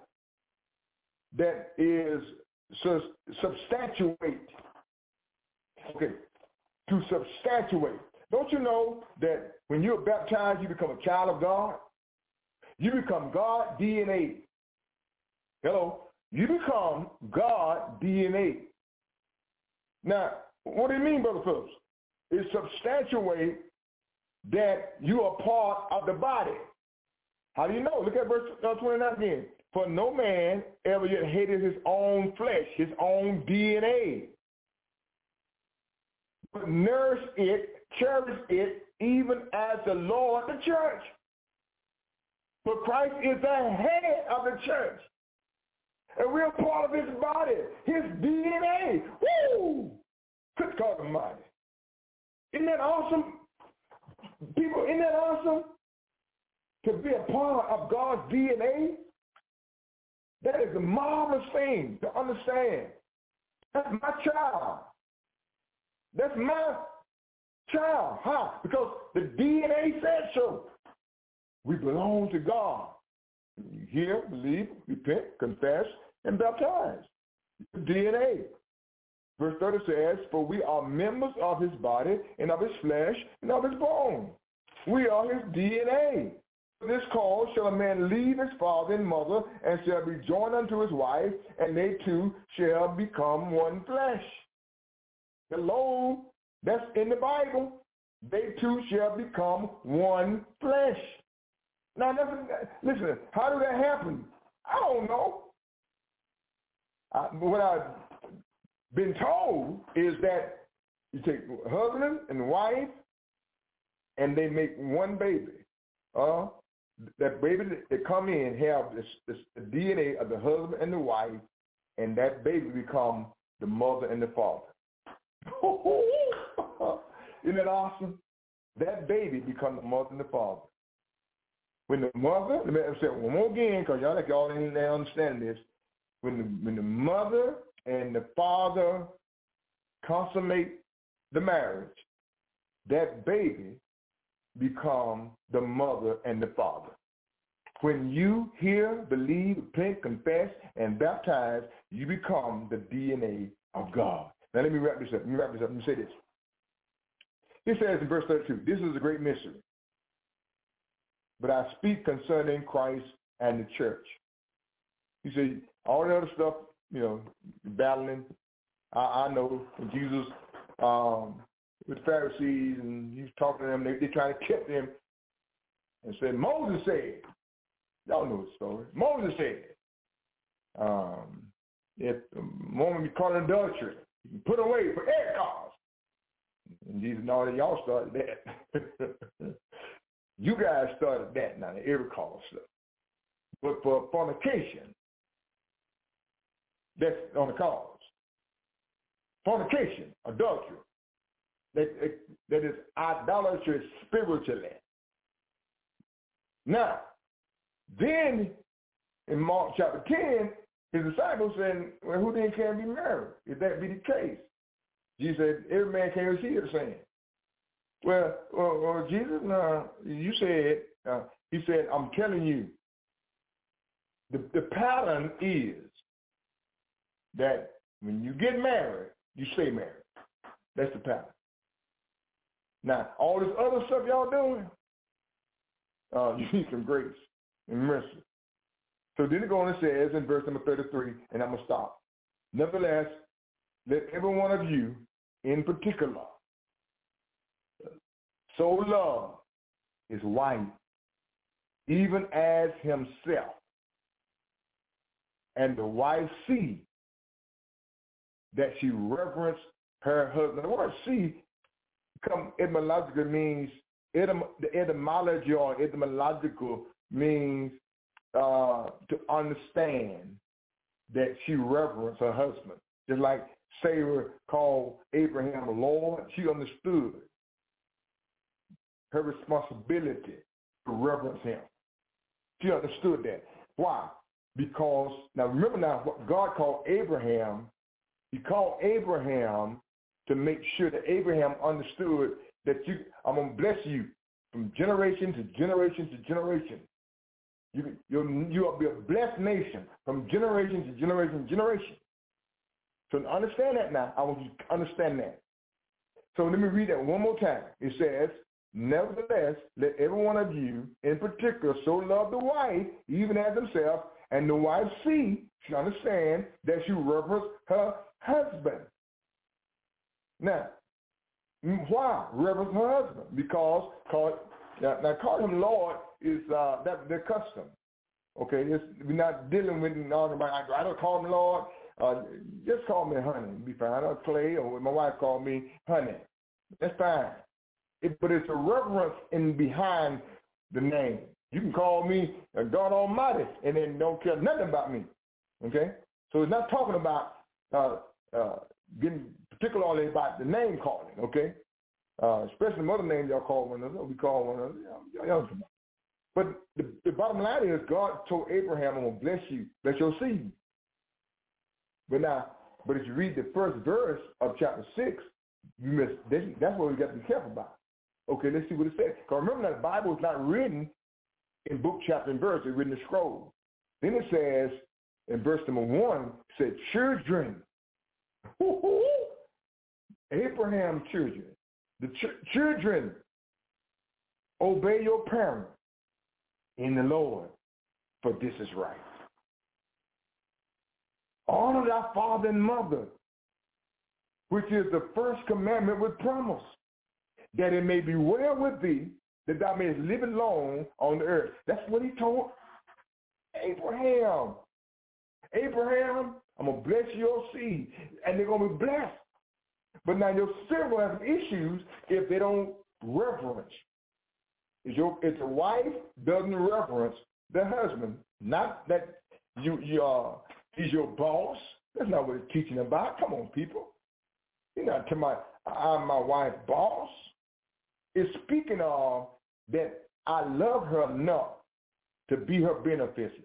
that is su- substantiate. Okay, to substantiate. Don't you know that when you're baptized, you become a child of God? You become God D N A. Hello? You become God D N A. Now, what do you mean, Brother Phillips? It substantiates that you are part of the body. How do you know? Look at verse twenty-nine again. For no man ever yet hated his own flesh, his own D N A, but nourish it, cherish it, even as the Lord the church. For Christ is the head of the church. And we're part of his body, his D N A. Woo! Good God Almighty. Isn't that awesome? People, isn't that awesome? To be a part of God's D N A? That is a marvelous thing to understand. That's my child. That's my child. How? Because the D N A said so. We belong to God. You hear, believe, repent, confess, and baptize. D N A. Verse thirty says, for we are members of his body and of his flesh and of his bone. We are his D N A. For this cause shall a man leave his father and mother and shall be joined unto his wife, and they two shall become one flesh. Hello, that's in the Bible. They two shall become one flesh. Now, listen, how did that happen? I don't know. I, what I've been told is that you take husband and wife, and they make one baby. Uh, that baby that come in have this, this the D N A of the husband and the wife, and that baby become the mother and the father. Isn't that awesome? That baby become the mother and the father. When the mother, let me say it one more again, because y'all like y'all didn't understand this. When the, when the mother and the father consummate the marriage, that baby become the mother and the father. When you hear, believe, repent, confess, and baptize, you become the D N A of God. Now let me wrap this up. Let me wrap this up. Let me say this. It says in verse thirty-two, this is a great mystery. But I speak concerning Christ and the church. You see, all the other stuff, you know, battling, I, I know when Jesus um, with the Pharisees and he was talking to them, they, they trying to keep them and said, Moses said, y'all know the story. Moses said, um, if the woman be caught in adultery, you can put away for every cause. And Jesus, no, y'all started that. You guys started that, not the every cause stuff. But for fornication, that's on the cause. Fornication, adultery, that, that is idolatry spiritually. Now, then in Mark chapter ten, his disciples said, well, who then can be married, if that be the case? Jesus said, every man can receive the same. Well, well, well Jesus, no, you said, uh, he said, I'm telling you, the, the pattern is that when you get married, you stay married. That's the pattern. Now, all this other stuff y'all doing, uh, you need some grace and mercy. So then it goes and says in verse number thirty-three, and I'm going to stop. Nevertheless, let every one of you in particular so love his wife, even as himself, and the wife see that she reverence her husband. The word see come etymologically means, etym, the etymology or etymological means uh, to understand that she reverenced her husband. Just like Sarah called Abraham Lord, she understood her responsibility to reverence him. She understood that. Why? Because, now remember now, what God called Abraham, he called Abraham to make sure that Abraham understood that you, I'm going to bless you from generation to generation to generation. You, you'll, you'll be a blessed nation from generation to generation to generation. So to understand that now, I want you to understand that. So let me read that one more time. It says, nevertheless, let every one of you in particular so love the wife, even as himself, and the wife see, she understand that she reverence her husband. Now, why reverence her husband? Because call, now, now calling him Lord is uh, that their custom. Okay, it's, we're not dealing with talking about. I don't call him Lord. Uh, just call me honey. Be fine. Or Clay, or my wife called me honey. That's fine. It, but it's a reverence in behind the name. You can call me God Almighty and then don't care nothing about me. Okay? So it's not talking about uh, uh, getting particularly about the name calling, okay? Uh, especially the other names y'all call one another. We call one another. Y'all, y'all, but the, the bottom line is God told Abraham, I'm going to bless you, bless your seed. But now, but if you read the first verse of chapter six, you miss, that's what we got to be careful about. Okay, let's see what it says. Because remember that the Bible is not written in book, chapter, and verse. It's written in scroll. Then it says, in verse number one, it said, children. Abraham's children. The ch- children, obey your parents in the Lord, for this is right. Honor thy father and mother, which is the first commandment with promise, that it may be well with thee, that thou mayest live long on the earth. That's what he told Abraham. Abraham, I'm going to bless your seed, and they're going to be blessed. But now your children will have issues if they don't reverence. If, your, if the wife doesn't reverence the husband, not that you, you are, he's your boss. That's not what it's teaching about. Come on, people. You're not talking about I'm my wife's boss. It's speaking of that I love her enough to be her beneficiary.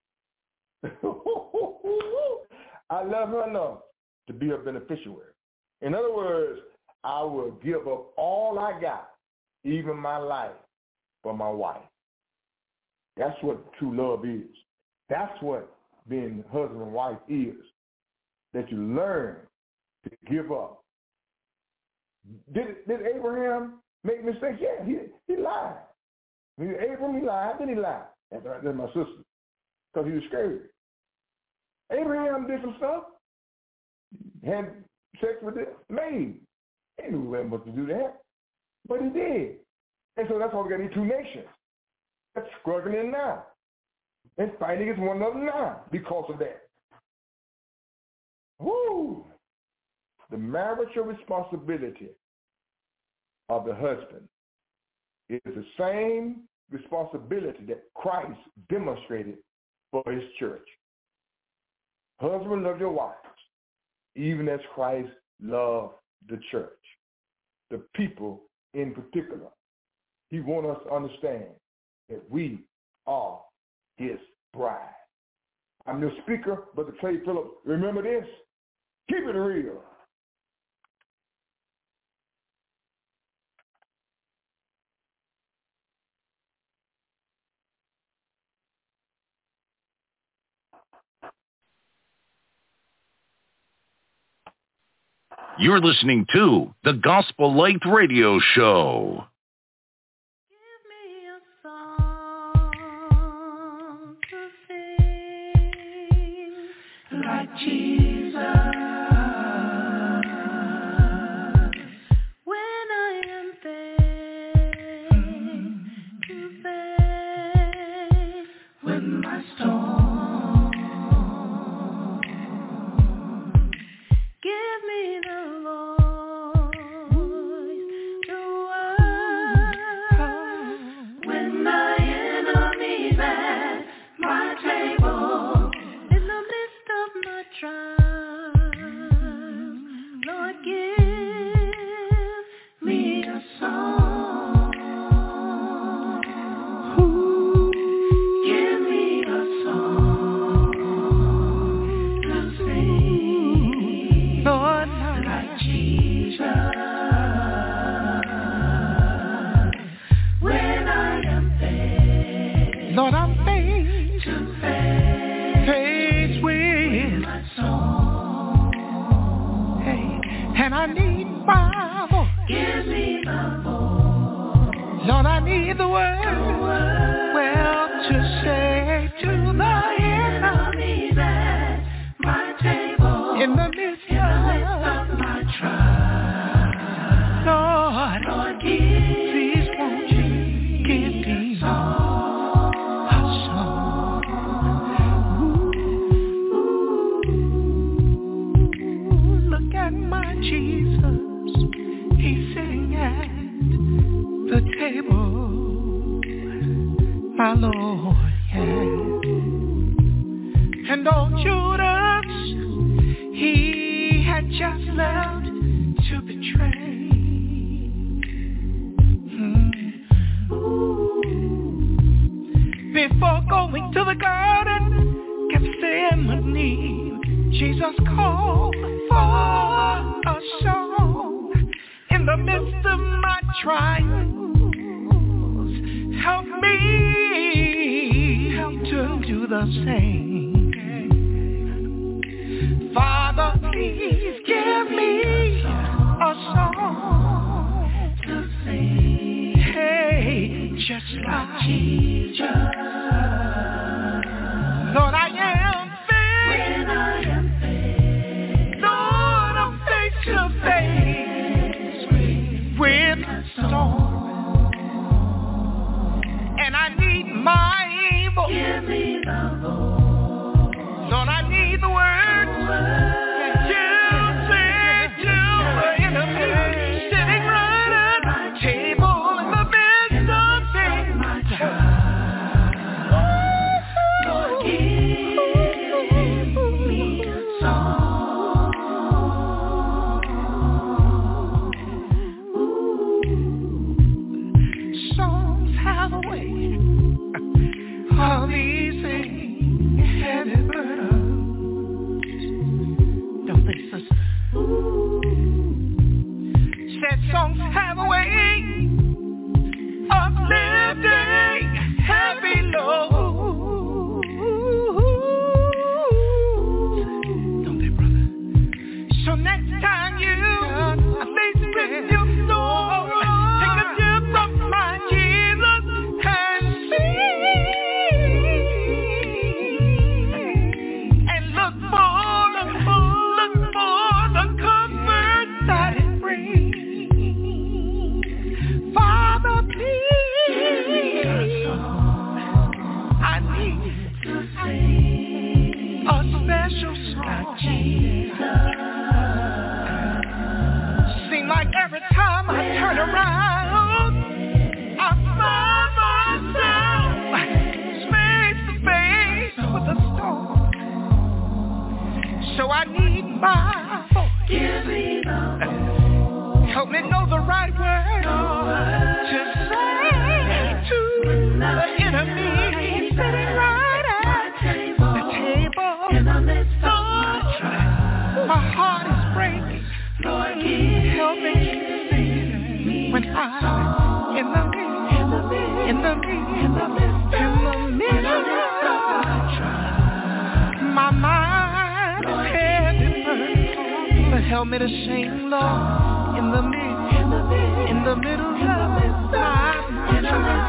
I love her enough to be her beneficiary. In other words, I will give up all I got, even my life, for my wife. That's what true love is. That's what being husband and wife is, that you learn to give up. Did, did Abraham make mistakes? Yeah, he, he lied. When Abraham, he lied, then he lied. That's, that's my sister, because he was scared. Abraham did some stuff, had sex with the maid. He knew he wasn't supposed to do that, but he did. And so that's why we got these two nations that's struggling now and fighting against one another now because of that. Woo! The marital responsibility of the husband is the same responsibility that Christ demonstrated for his church. Husband, love your wives, even as Christ loved the church, the people in particular. He wants us to understand that we are his bride. I'm your speaker, Brother Clay Phillips. Remember this. Keep it real. You're listening to the Gospel Light Radio Show. Give me a song to sing like Jesus. When I am face to face with my storm. Give me the voice to work when my enemies at my table. In the midst of my trials, Lord, give me a song. Give me a song to sing. Lord, like Jesus, when I am faced, Lord, I'm faced to face, face with my soul. Hey, and I need Bible. Give me the voice. Lord, I need the word. The word. Well, to say to the enemies at my table. In the midst of my trial, Lord, Lord, please won't you give me a song, a song. Ooh, look at my Jesus, he's sitting at the table, my Lord, yeah. And old Judas, he had just left to betray. Hmm. Before going to the garden, Gethsemane, Jesus called for a song. In the midst of my trials, help me to do the same. Father, please give me a song to sing. Hey, just like Jesus. Lord, I am faced. When I am faced. Lord, I'm face to face with a storm. And I need my evil. Give me the voice. Lord, I need the word. So I need my voice. Give me the voice. Help me know the right word to say to the enemy sitting right at the table. In the midst of my trial, my heart is breaking. Lord, help me see when I'm in the midst, in the midst, in the midst, in the midst, in the midst of my trial. My mind is heavy burden, but help me to sing, Lord, in the midst, in the midst, in the middle of my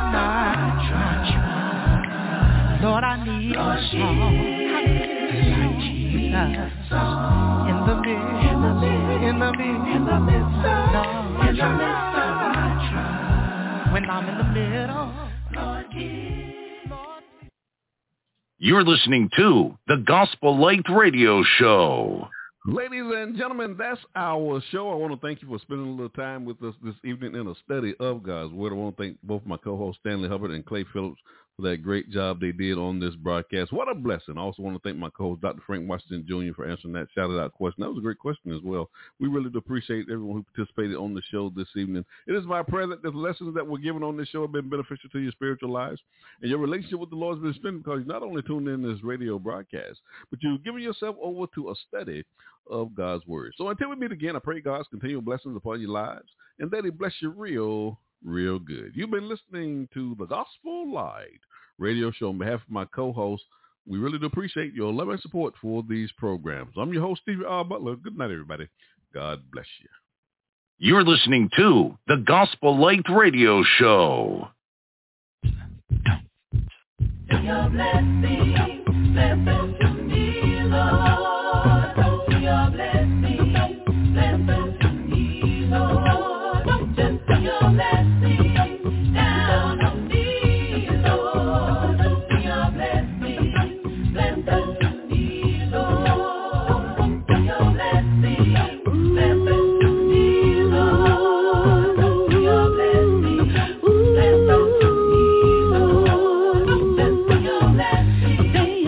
trial. Lord, I need a song like Jesus in the midst, in the midst, in the midst, in the midst of, in the midst of my trial. When I'm in the middle, Lord, give, Lord. You're listening to the Gospel Light Radio Show. Ladies and gentlemen, that's our show. I want to thank you for spending a little time with us this evening in a study of God's Word. I want to thank both my co-hosts, Stanley Hubbard and Clay Phillips, for that great job they did on this broadcast. What a blessing. I also want to thank my co-host, Doctor Frank Washington Junior, for answering that shouted-out question. That was a great question as well. We really do appreciate everyone who participated on the show this evening. It is my prayer that the lessons that were given on this show have been beneficial to your spiritual lives, and your relationship with the Lord has been strengthened because you not only tuned in this radio broadcast, but you've given yourself over to a study of God's Word. So until we meet again, I pray God's continual blessings upon your lives, and that He bless you real, real good. You've been listening to the Gospel Light Radio Show. On behalf of my co-host, we really do appreciate your love and support for these programs. I'm your host, Stevie R. Butler. Good night, everybody. God bless you. You're listening to the Gospel Light Radio Show. Your blessing, blessing to me, Lord. Your blessing, blessing to me, Lord. Don't just be your blessing down on me, Lord. Don't be your blessing, blessing to me, Lord. Don't be your blessing, blessing to me, Lord. Don't be your blessing, blessing to me, Lord. Don't just be your blessing.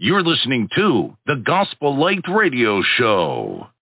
You're listening to the Gospel Light Radio Show.